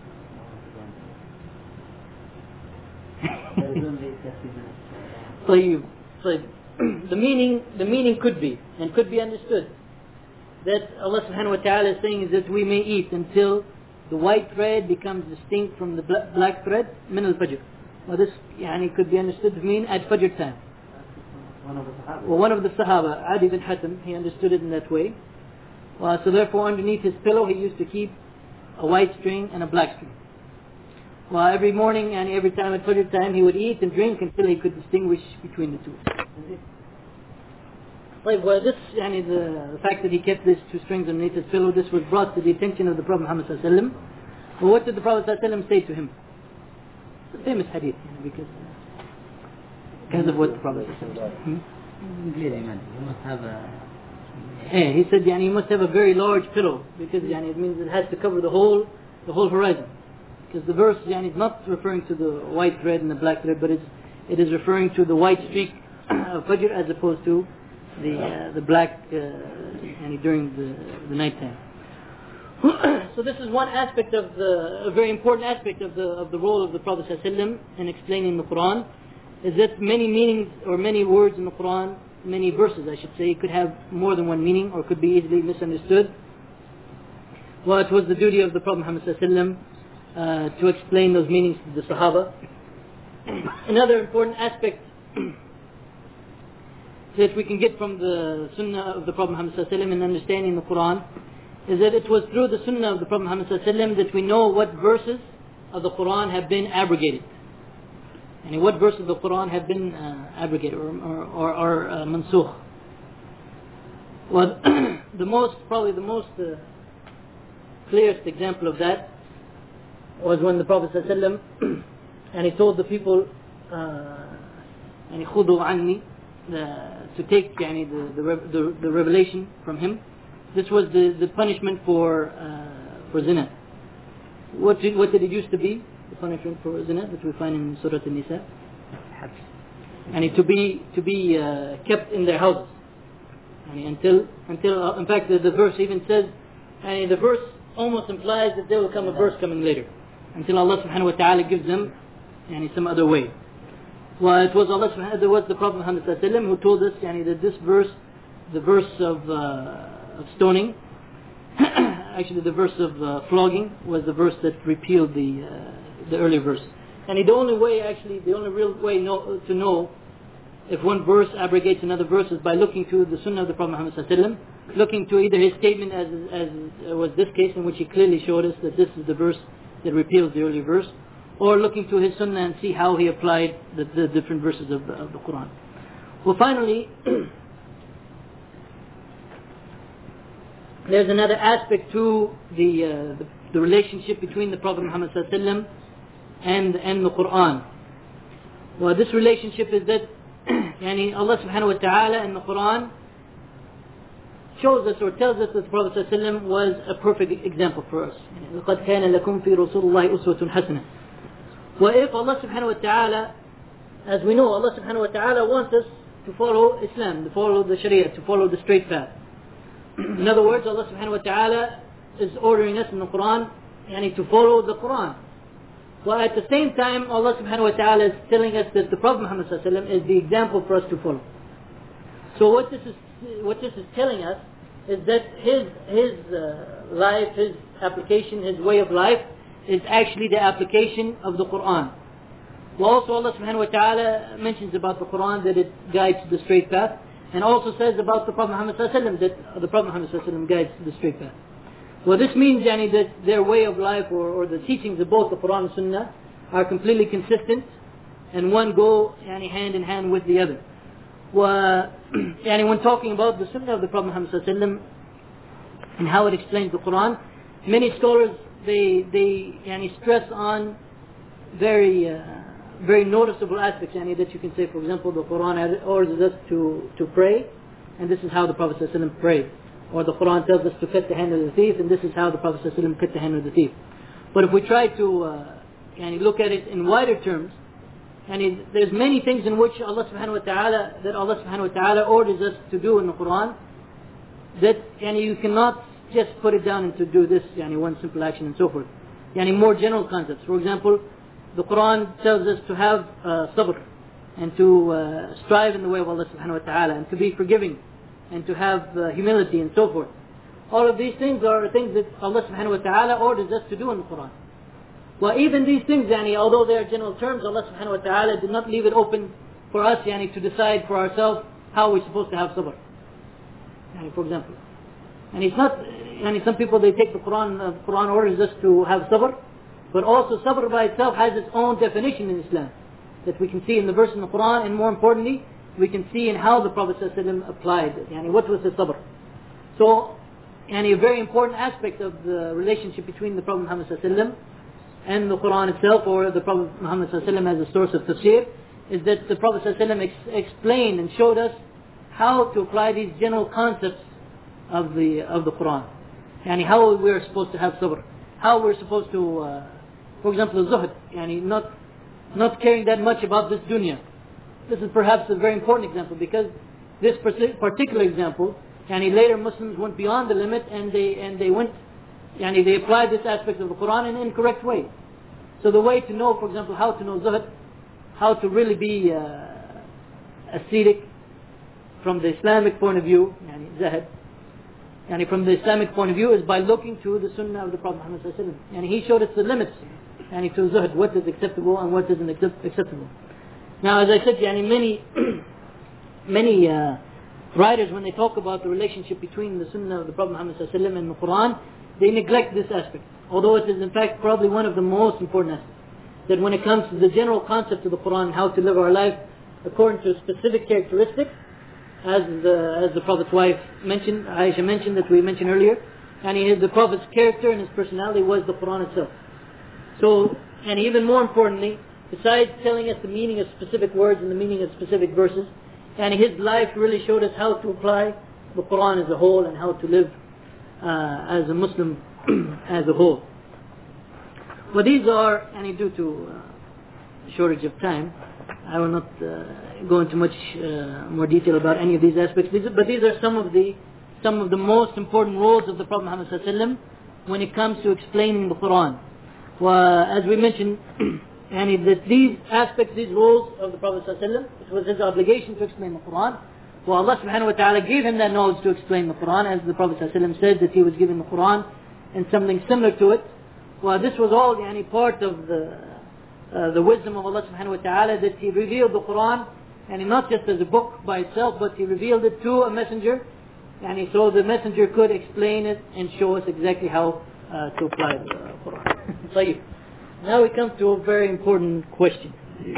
So the meaning could be understood that Allah subhanahu wa ta'ala is saying is that we may eat until the white thread becomes distinct from the black thread min al-fajr. Well, this could be understood to mean at fajr time. One of the Sahaba, Adi bin Hatim, he understood it in that way. So therefore underneath his pillow he used to keep a white string and a black string. Well, every morning and every time at fajr time he would eat and drink until he could distinguish between the two. Well, this, the fact that he kept these two strings underneath his pillow, this was brought to the attention of the Prophet Muhammad sallallahu alaihi wasallam. Well, what did the Prophet sallallahu alaihi wasallam say to him? It's a famous hadith, because of what the Prophet sallallahu alaihi wasallam he said, you must have a very large pillow, because it means it has to cover the whole horizon. Because the verse is not referring to the white thread and the black thread, but it is referring to the white streak of Fajr as opposed to the black during the night time. So this is one aspect of a very important aspect of the role of the Prophet ﷺ in explaining the Quran, is that many meanings or many words in the Quran, many verses I should say, could have more than one meaning or could be easily misunderstood. Well, it was the duty of the Prophet Muhammad ﷺ to explain those meanings to the Sahaba. Another important aspect that we can get from the Sunnah of the Prophet Muhammad ﷺ in understanding the Quran is that it was through the Sunnah of the Prophet Muhammad ﷺ that we know what verses of the Quran have been abrogated. And what verses of the Quran have been abrogated or mansukh. Well, probably the most clearest example of that was when the Prophet ﷺ and he told the people خُذُوا عَنِّي to take the revelation from him. This was the punishment for zina. What did it used to be? The punishment for zina that we find in Surah An-Nisa. And to be kept in their houses. Until in fact the verse even says, the verse almost implies that there will come a verse coming later. Until Allah subhanahu wa ta'ala gives them some other way. Well, it was Allah subhanahu wa ta'ala, there was the Prophet Muhammad who told us that this verse, the verse of stoning, actually the verse of flogging was the verse that repealed the earlier verse. And the only real way to know if one verse abrogates another verse is by looking to the Sunnah of the Prophet Muhammad, looking to either his statement as was this case in which he clearly showed us that this is the verse that repeals the earlier verse, or looking to his Sunnah and see how he applied the different verses of the Quran. Well, finally, there's another aspect to the relationship between the Prophet Muhammad and the Quran. Well, this relationship is that Allah subhanahu wa ta'ala in the Quran shows us or tells us that the Prophet was a perfect example for us. لَقَدْ كَانَ لَكُمْ فِي رَسُولِ اللَّهِ أُسْوَةٌ حَسَنَةٌ. Well, if Allah subhanahu wa ta'ala, as we know, Allah subhanahu wa ta'ala wants us to follow Islam, to follow the Sharia, to follow the straight path. In other words, Allah subhanahu wa ta'ala is ordering us in the Quran to follow the Quran. Well, at the same time, Allah subhanahu wa ta'ala is telling us that the Prophet Muhammad is the example for us to follow. So what this is telling us is that his life, his application, his way of life is actually the application of the Quran. Well, also Allah subhanahu wa ta'ala mentions about the Quran that it guides the straight path, and also says about the Prophet Muhammad that the Prophet Muhammad guides the straight path. Well, this means that their way of life or the teachings of both the Quran and Sunnah are completely consistent, and one go hand in hand with the other. Well, when talking about the Sunnah of the Prophet Muhammad and how it explains the Quran, many scholars they stress on very noticeable aspects that you can say. For example, the Quran orders us to pray, and this is how the Prophet prayed. Or the Quran tells us to cut the hand of the thief, and this is how the Prophet cut the hand of the thief. But if we try to look at it in wider terms, there's many things in which Allah subhanahu wa ta'ala orders us to do in the Quran that you cannot just put it down and to do this one simple action and so forth. More general concepts. For example, the Quran tells us to have sabr and to strive in the way of Allah subhanahu wa ta'ala and to be forgiving and to have humility and so forth. All of these things are things that Allah subhanahu wa ta'ala orders us to do in the Quran. Well, even these things, although they are general terms, Allah subhanahu wa ta'ala did not leave it open for us to decide for ourselves how we're supposed to have sabr. For example. And it's not, some people they take the Quran orders us to have sabr, but also sabr by itself has its own definition in Islam that we can see in the verse in the Quran, and more importantly, we can see in how the Prophet ﷺ applied it. What was the sabr? So, a very important aspect of the relationship between the Prophet Muhammad ﷺ and the Quran itself, or the Prophet Muhammad ﷺ as a source of tafsir, is that the Prophet ﷺ explained and showed us how to apply these general concepts of the Quran. How we're supposed to have sabr, how we're supposed to, for example, zuhd, not caring that much about this dunya. This is perhaps a very important example, because this particular example, later Muslims went beyond the limit and they went, they applied this aspect of the Quran in an incorrect way. So the way to know, for example, how to know zuhd, how to really be ascetic from the Islamic point of view, Zahid, and from the Islamic point of view, is by looking to the Sunnah of the Prophet Muhammad sallallahu alaihi wasallam. And he showed us the limits, to Zuhd, what is acceptable and what isn't acceptable. Now, as I said, many writers, when they talk about the relationship between the Sunnah of the Prophet Muhammad sallallahu alaihi wasallam and the Quran, they neglect this aspect. Although it is in fact probably one of the most important aspects. That when it comes to the general concept of the Quran, how to live our life according to specific characteristics, as the Prophet's wife mentioned, Aisha mentioned, that we mentioned earlier, and the Prophet's character and his personality was the Quran itself. So, and even more importantly, besides telling us the meaning of specific words and the meaning of specific verses, and his life really showed us how to apply the Quran as a whole and how to live as a Muslim as a whole. Well, these are, and due to shortage of time, I will not go into much more detail about any of these aspects. But these are some of the most important roles of the Prophet Muhammad sallallahu alaihi wasallam when it comes to explaining the Quran. Well, as we mentioned, and these aspects, these roles of the Prophet sallallahu alaihi wasallam, it was his obligation to explain the Quran. Well, Allah subhanahu wa ta'ala gave him that knowledge to explain the Quran, as the Prophet sallallahu alaihi wasallam said that he was given the Quran and something similar to it. Well, this was all part of the wisdom of Allah subhanahu wa ta'ala, that He revealed the Quran, and not just as a book by itself, but He revealed it to a messenger, and so the messenger could explain it and show us exactly how to apply the Quran. So now we come to a very important question.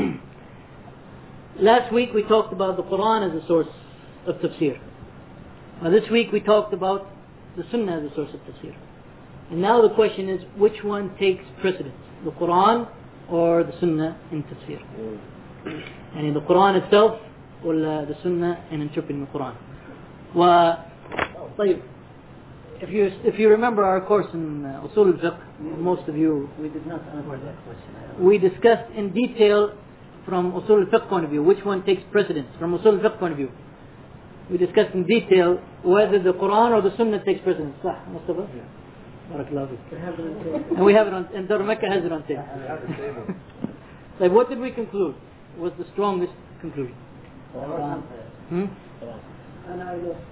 Last week we talked about the Quran as a source of tafsir. Now this week we talked about the Sunnah as a source of tafsir. And now the question is, which one takes precedence? The Quran or the Sunnah in tafsir? And in the Quran itself, or the Sunnah in interpreting the Quran? If you remember our course in Usul al-Fiqh, most of you, We did not answer that question. we discussed in detail from Usul al-Fiqh point of view, which one takes precedence from Usul al-Fiqh point of view. We discussed in detail whether the Quran or the Sunnah takes precedence. Sah, Mustafa? Yeah. Barakallahu fiik. We have it on tape. And we have it on, and Dar Mecca has it on tape. So what did we conclude? Was the strongest conclusion? Quran. Hmm? And I lost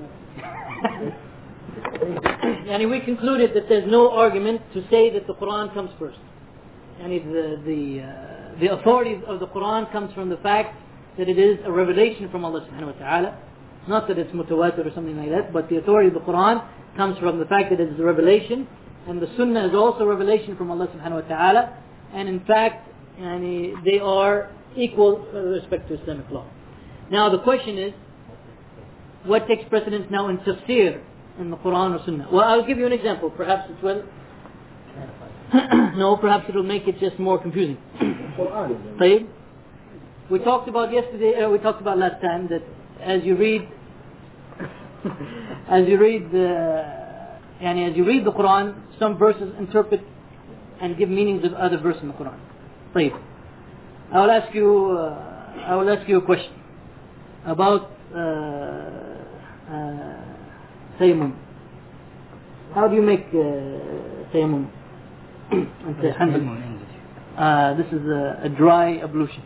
my And we concluded that there's no argument to say that the Quran comes first. And the authority of the Quran comes from the fact that it is a revelation from Allah subhanahu wa ta'ala. Not that it's mutawatir or something like that, but the authority of the Quran comes from the fact that it is a revelation, and the Sunnah is also a revelation from Allah subhanahu wa ta'ala, and in fact they are equal with respect to Islamic law. Now the question is, what takes precedence now in tafsir in the Quran or Sunnah? Well, I'll give you an example. Perhaps it will no, perhaps it will make it just more confusing. طيب. We talked about last time that as you read the Quran, some verses interpret and give meanings of other verses in the Quran. طيب. I will ask you a question about tayammum. How do you make tayammum? This is a dry ablution.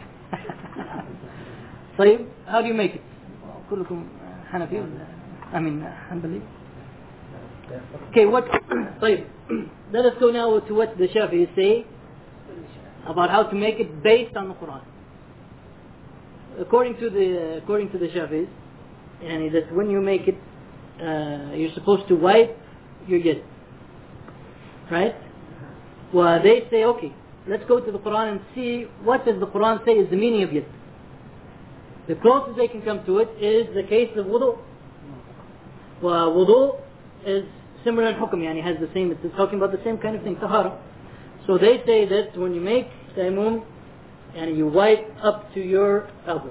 طيب, how do you make it? كلكم حنفي حنبلي. Okay, طيب, let us go now to what the Shafi'is say about how to make it based on the Quran. According to the Shafi'is, and that when you make it, you're supposed to wipe your yad, right? Well, they say, okay, let's go to the Quran and see what does the Quran say is the meaning of yad. The closest they can come to it is the case of wudu. Well, wudu is similar in hukm, has the same, it's talking about the same kind of thing, tahara. So they say that when you make tayammum, and you wipe up to your elbow.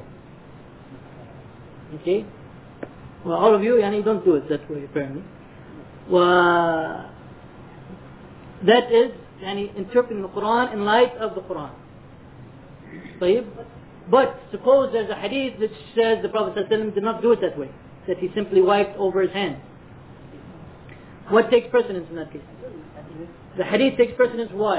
Okay? Well, all of you, don't do it that way apparently. Well, that is interpreting the Quran in light of the Quran. طيب? But suppose there's a hadith that says the Prophet ﷺ did not do it that way, that he simply wiped over his hand. What takes precedence in that case? The hadith takes precedence. Why?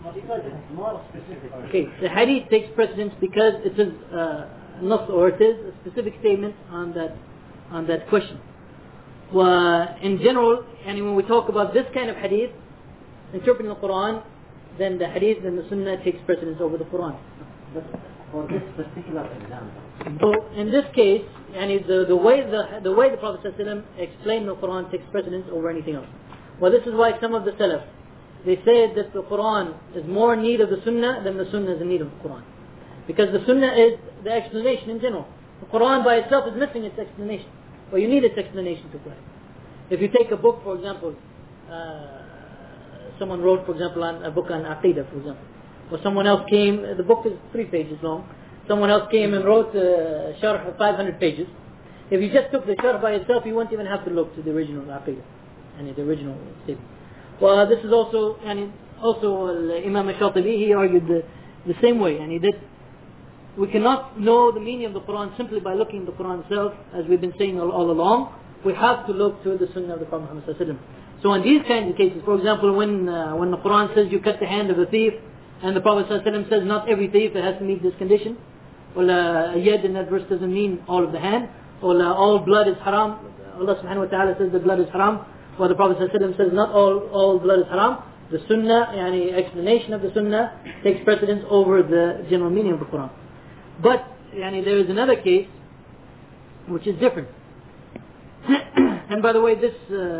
Because it's more specific. Okay, the hadith takes precedence because it is nas, or it is a specific statement on that question. In general, and when we talk about this kind of hadith, interpreting the Quran, then the hadith and the sunnah takes precedence over the Quran. But for this particular example, So in this case, the way the Prophet ﷺ explained the Quran takes precedence over anything else. Well, this is why some of the Salaf, they say that the Quran is more in need of the Sunnah than the Sunnah is in need of the Quran. Because the Sunnah is the explanation in general. The Quran by itself is missing its explanation. Well, you need its explanation to apply. If you take a book, for example, someone wrote, for example, a book on Aqidah, for example. Or someone else came, the book is 3 pages long. Someone else came and wrote a sharh of 500 pages. If you just took the sharh by itself, you wouldn't even have to look to the original Aqidah, the original statement. Well, this is also, Imam al-Shatibi, he argued the same way, that we cannot know the meaning of the Quran simply by looking at the Quran itself, as we've been saying all along. We have to look to the Sunnah of the Prophet Muhammad ﷺ. So in these kinds of cases, for example, when the Quran says you cut the hand of a thief, and the Prophet ﷺ says not every thief has to meet this condition, or yad in that verse doesn't mean all of the hand, or all blood is haram. Allah subhanahu wa ta'ala says the blood is haram, or the Prophet ﷺ says not all blood is haram. The Sunnah, explanation of the Sunnah takes precedence over the general meaning of the Quran. But there is another case which is different. And by the way, this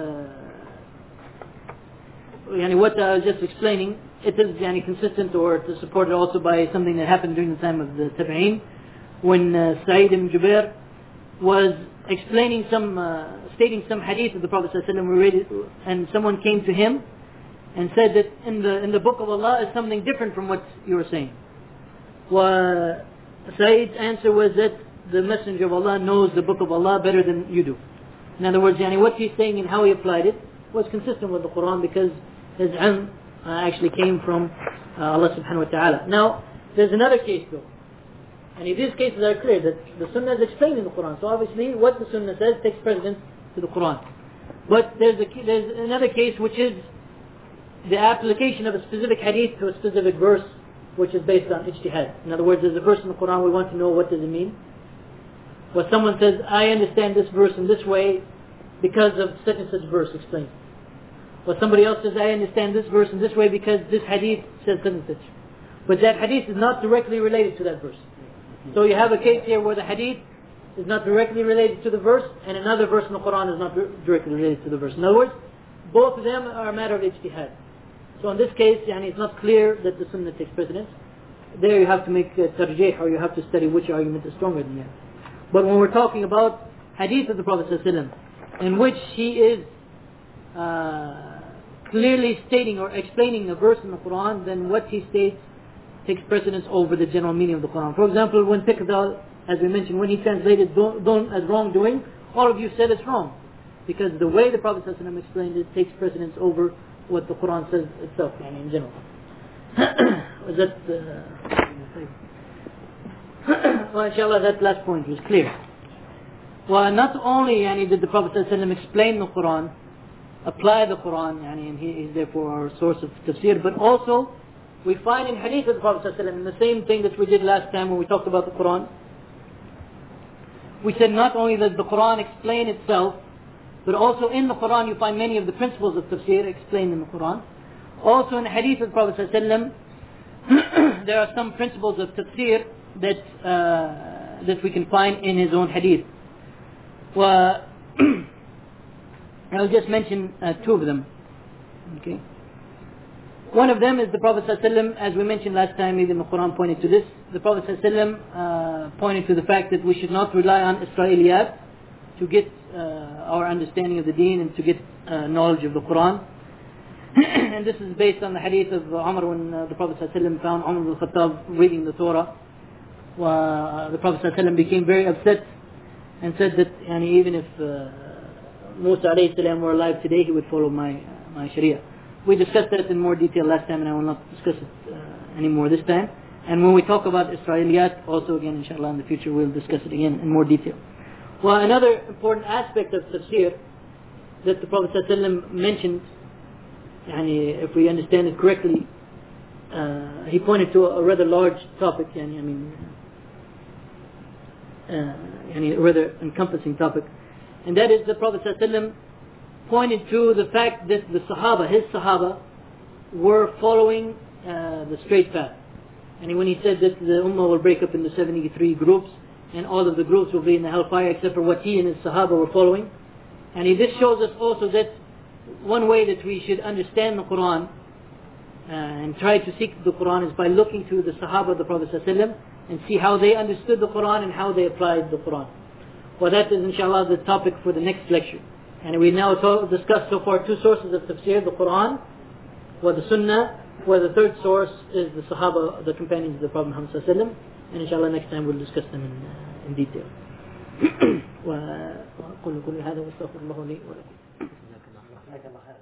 what I was just explaining, it is consistent or it is supported also by something that happened during the time of the Tabi'een, when Sa'id ibn Jubair was explaining stating some hadith of the Prophet ﷺ, and someone came to him and said that in the book of Allah is something different from what you were saying. Sa'id's answer was that the Messenger of Allah knows the book of Allah better than you do. In other words, what he's saying and how he applied it was consistent with the Quran, because his ilm actually came from Allah subhanahu wa ta'ala. Now, there's another case though. And these cases are clear that the Sunnah is explained in the Quran. So obviously what the Sunnah says takes precedence to the Quran. But there's another case which is the application of a specific hadith to a specific verse, which is based on ijtihad. In other words, there's a verse in the Quran, we want to know what does it mean. Well, someone says, I understand this verse in this way because of such and such verse explained. Or somebody else says, I understand this verse in this way because this hadith says such and such. But that hadith is not directly related to that verse. So you have a case here where the hadith is not directly related to the verse, and another verse in the Quran is not directly related to the verse. In other words, both of them are a matter of ijtihad. So in this case, it's not clear that the Sunnah takes precedence. There you have to make a tarjih, or you have to study which argument is stronger than the other. But when we're talking about hadith of the Prophet ﷺ, in which he is clearly stating or explaining a verse in the Quran, then what he states takes precedence over the general meaning of the Quran. For example, when Tiqdal, as we mentioned, when he translated don't as wrongdoing, all of you said it's wrong. Because the way the Prophet ﷺ explained it takes precedence over what the Quran says itself, in general. Was that... well, inshallah, that last point was clear. Well, not only did the Prophet ﷺ explain the Quran, apply the Quran, and he is therefore our source of tafsir, but also we find in hadith of the Prophet ﷺ, the same thing that we did last time when we talked about the Quran. We said not only does the Quran explain itself, but also in the Quran you find many of the principles of tafsir explained in the Quran. Also in the hadith of the Prophet ﷺ, there are some principles of tafsir that we can find in his own hadith. Well, I'll just mention 2 of them. Okay. One of them is the Prophet ﷺ, as we mentioned last time, even the Quran pointed to this. The Prophet ﷺ pointed to the fact that we should not rely on Israeliyat to get our understanding of the deen and to get knowledge of the Quran. And this is based on the hadith of Umar, when the Prophet ﷺ found Umar ibn Khattab reading the Torah. The Prophet ﷺ became very upset and said that even if Musa alayhi salam were alive today, he would follow my Sharia. We discussed that in more detail last time, and I will not discuss it anymore this time. And when we talk about Israeliyat, also again, inshallah, in the future, we'll discuss it again in more detail. Well, another important aspect of tafsir that the Prophet ﷺ mentioned, if we understand it correctly, he pointed to a rather large topic, a rather encompassing topic, and that is the Prophet ﷺ pointed to the fact that the Sahaba, his Sahaba, were following the straight path. And when he said that the Ummah will break up into 73 groups, and all of the groups will be in the hellfire except for what he and his Sahaba were following. And this shows us also that one way that we should understand the Quran and try to seek the Quran is by looking to the Sahaba of the Prophet ﷺ and see how they understood the Quran and how they applied the Quran. Well, that is inshallah the topic for the next lecture. And we now discussed so far two sources of tafsir, the Quran, or the Sunnah, where the third source is the Sahaba, the companions of the Prophet Muhammad ﷺ. And inshallah next time we'll discuss them in detail. وأقول كل هذا واستغفر الله لي ولكم.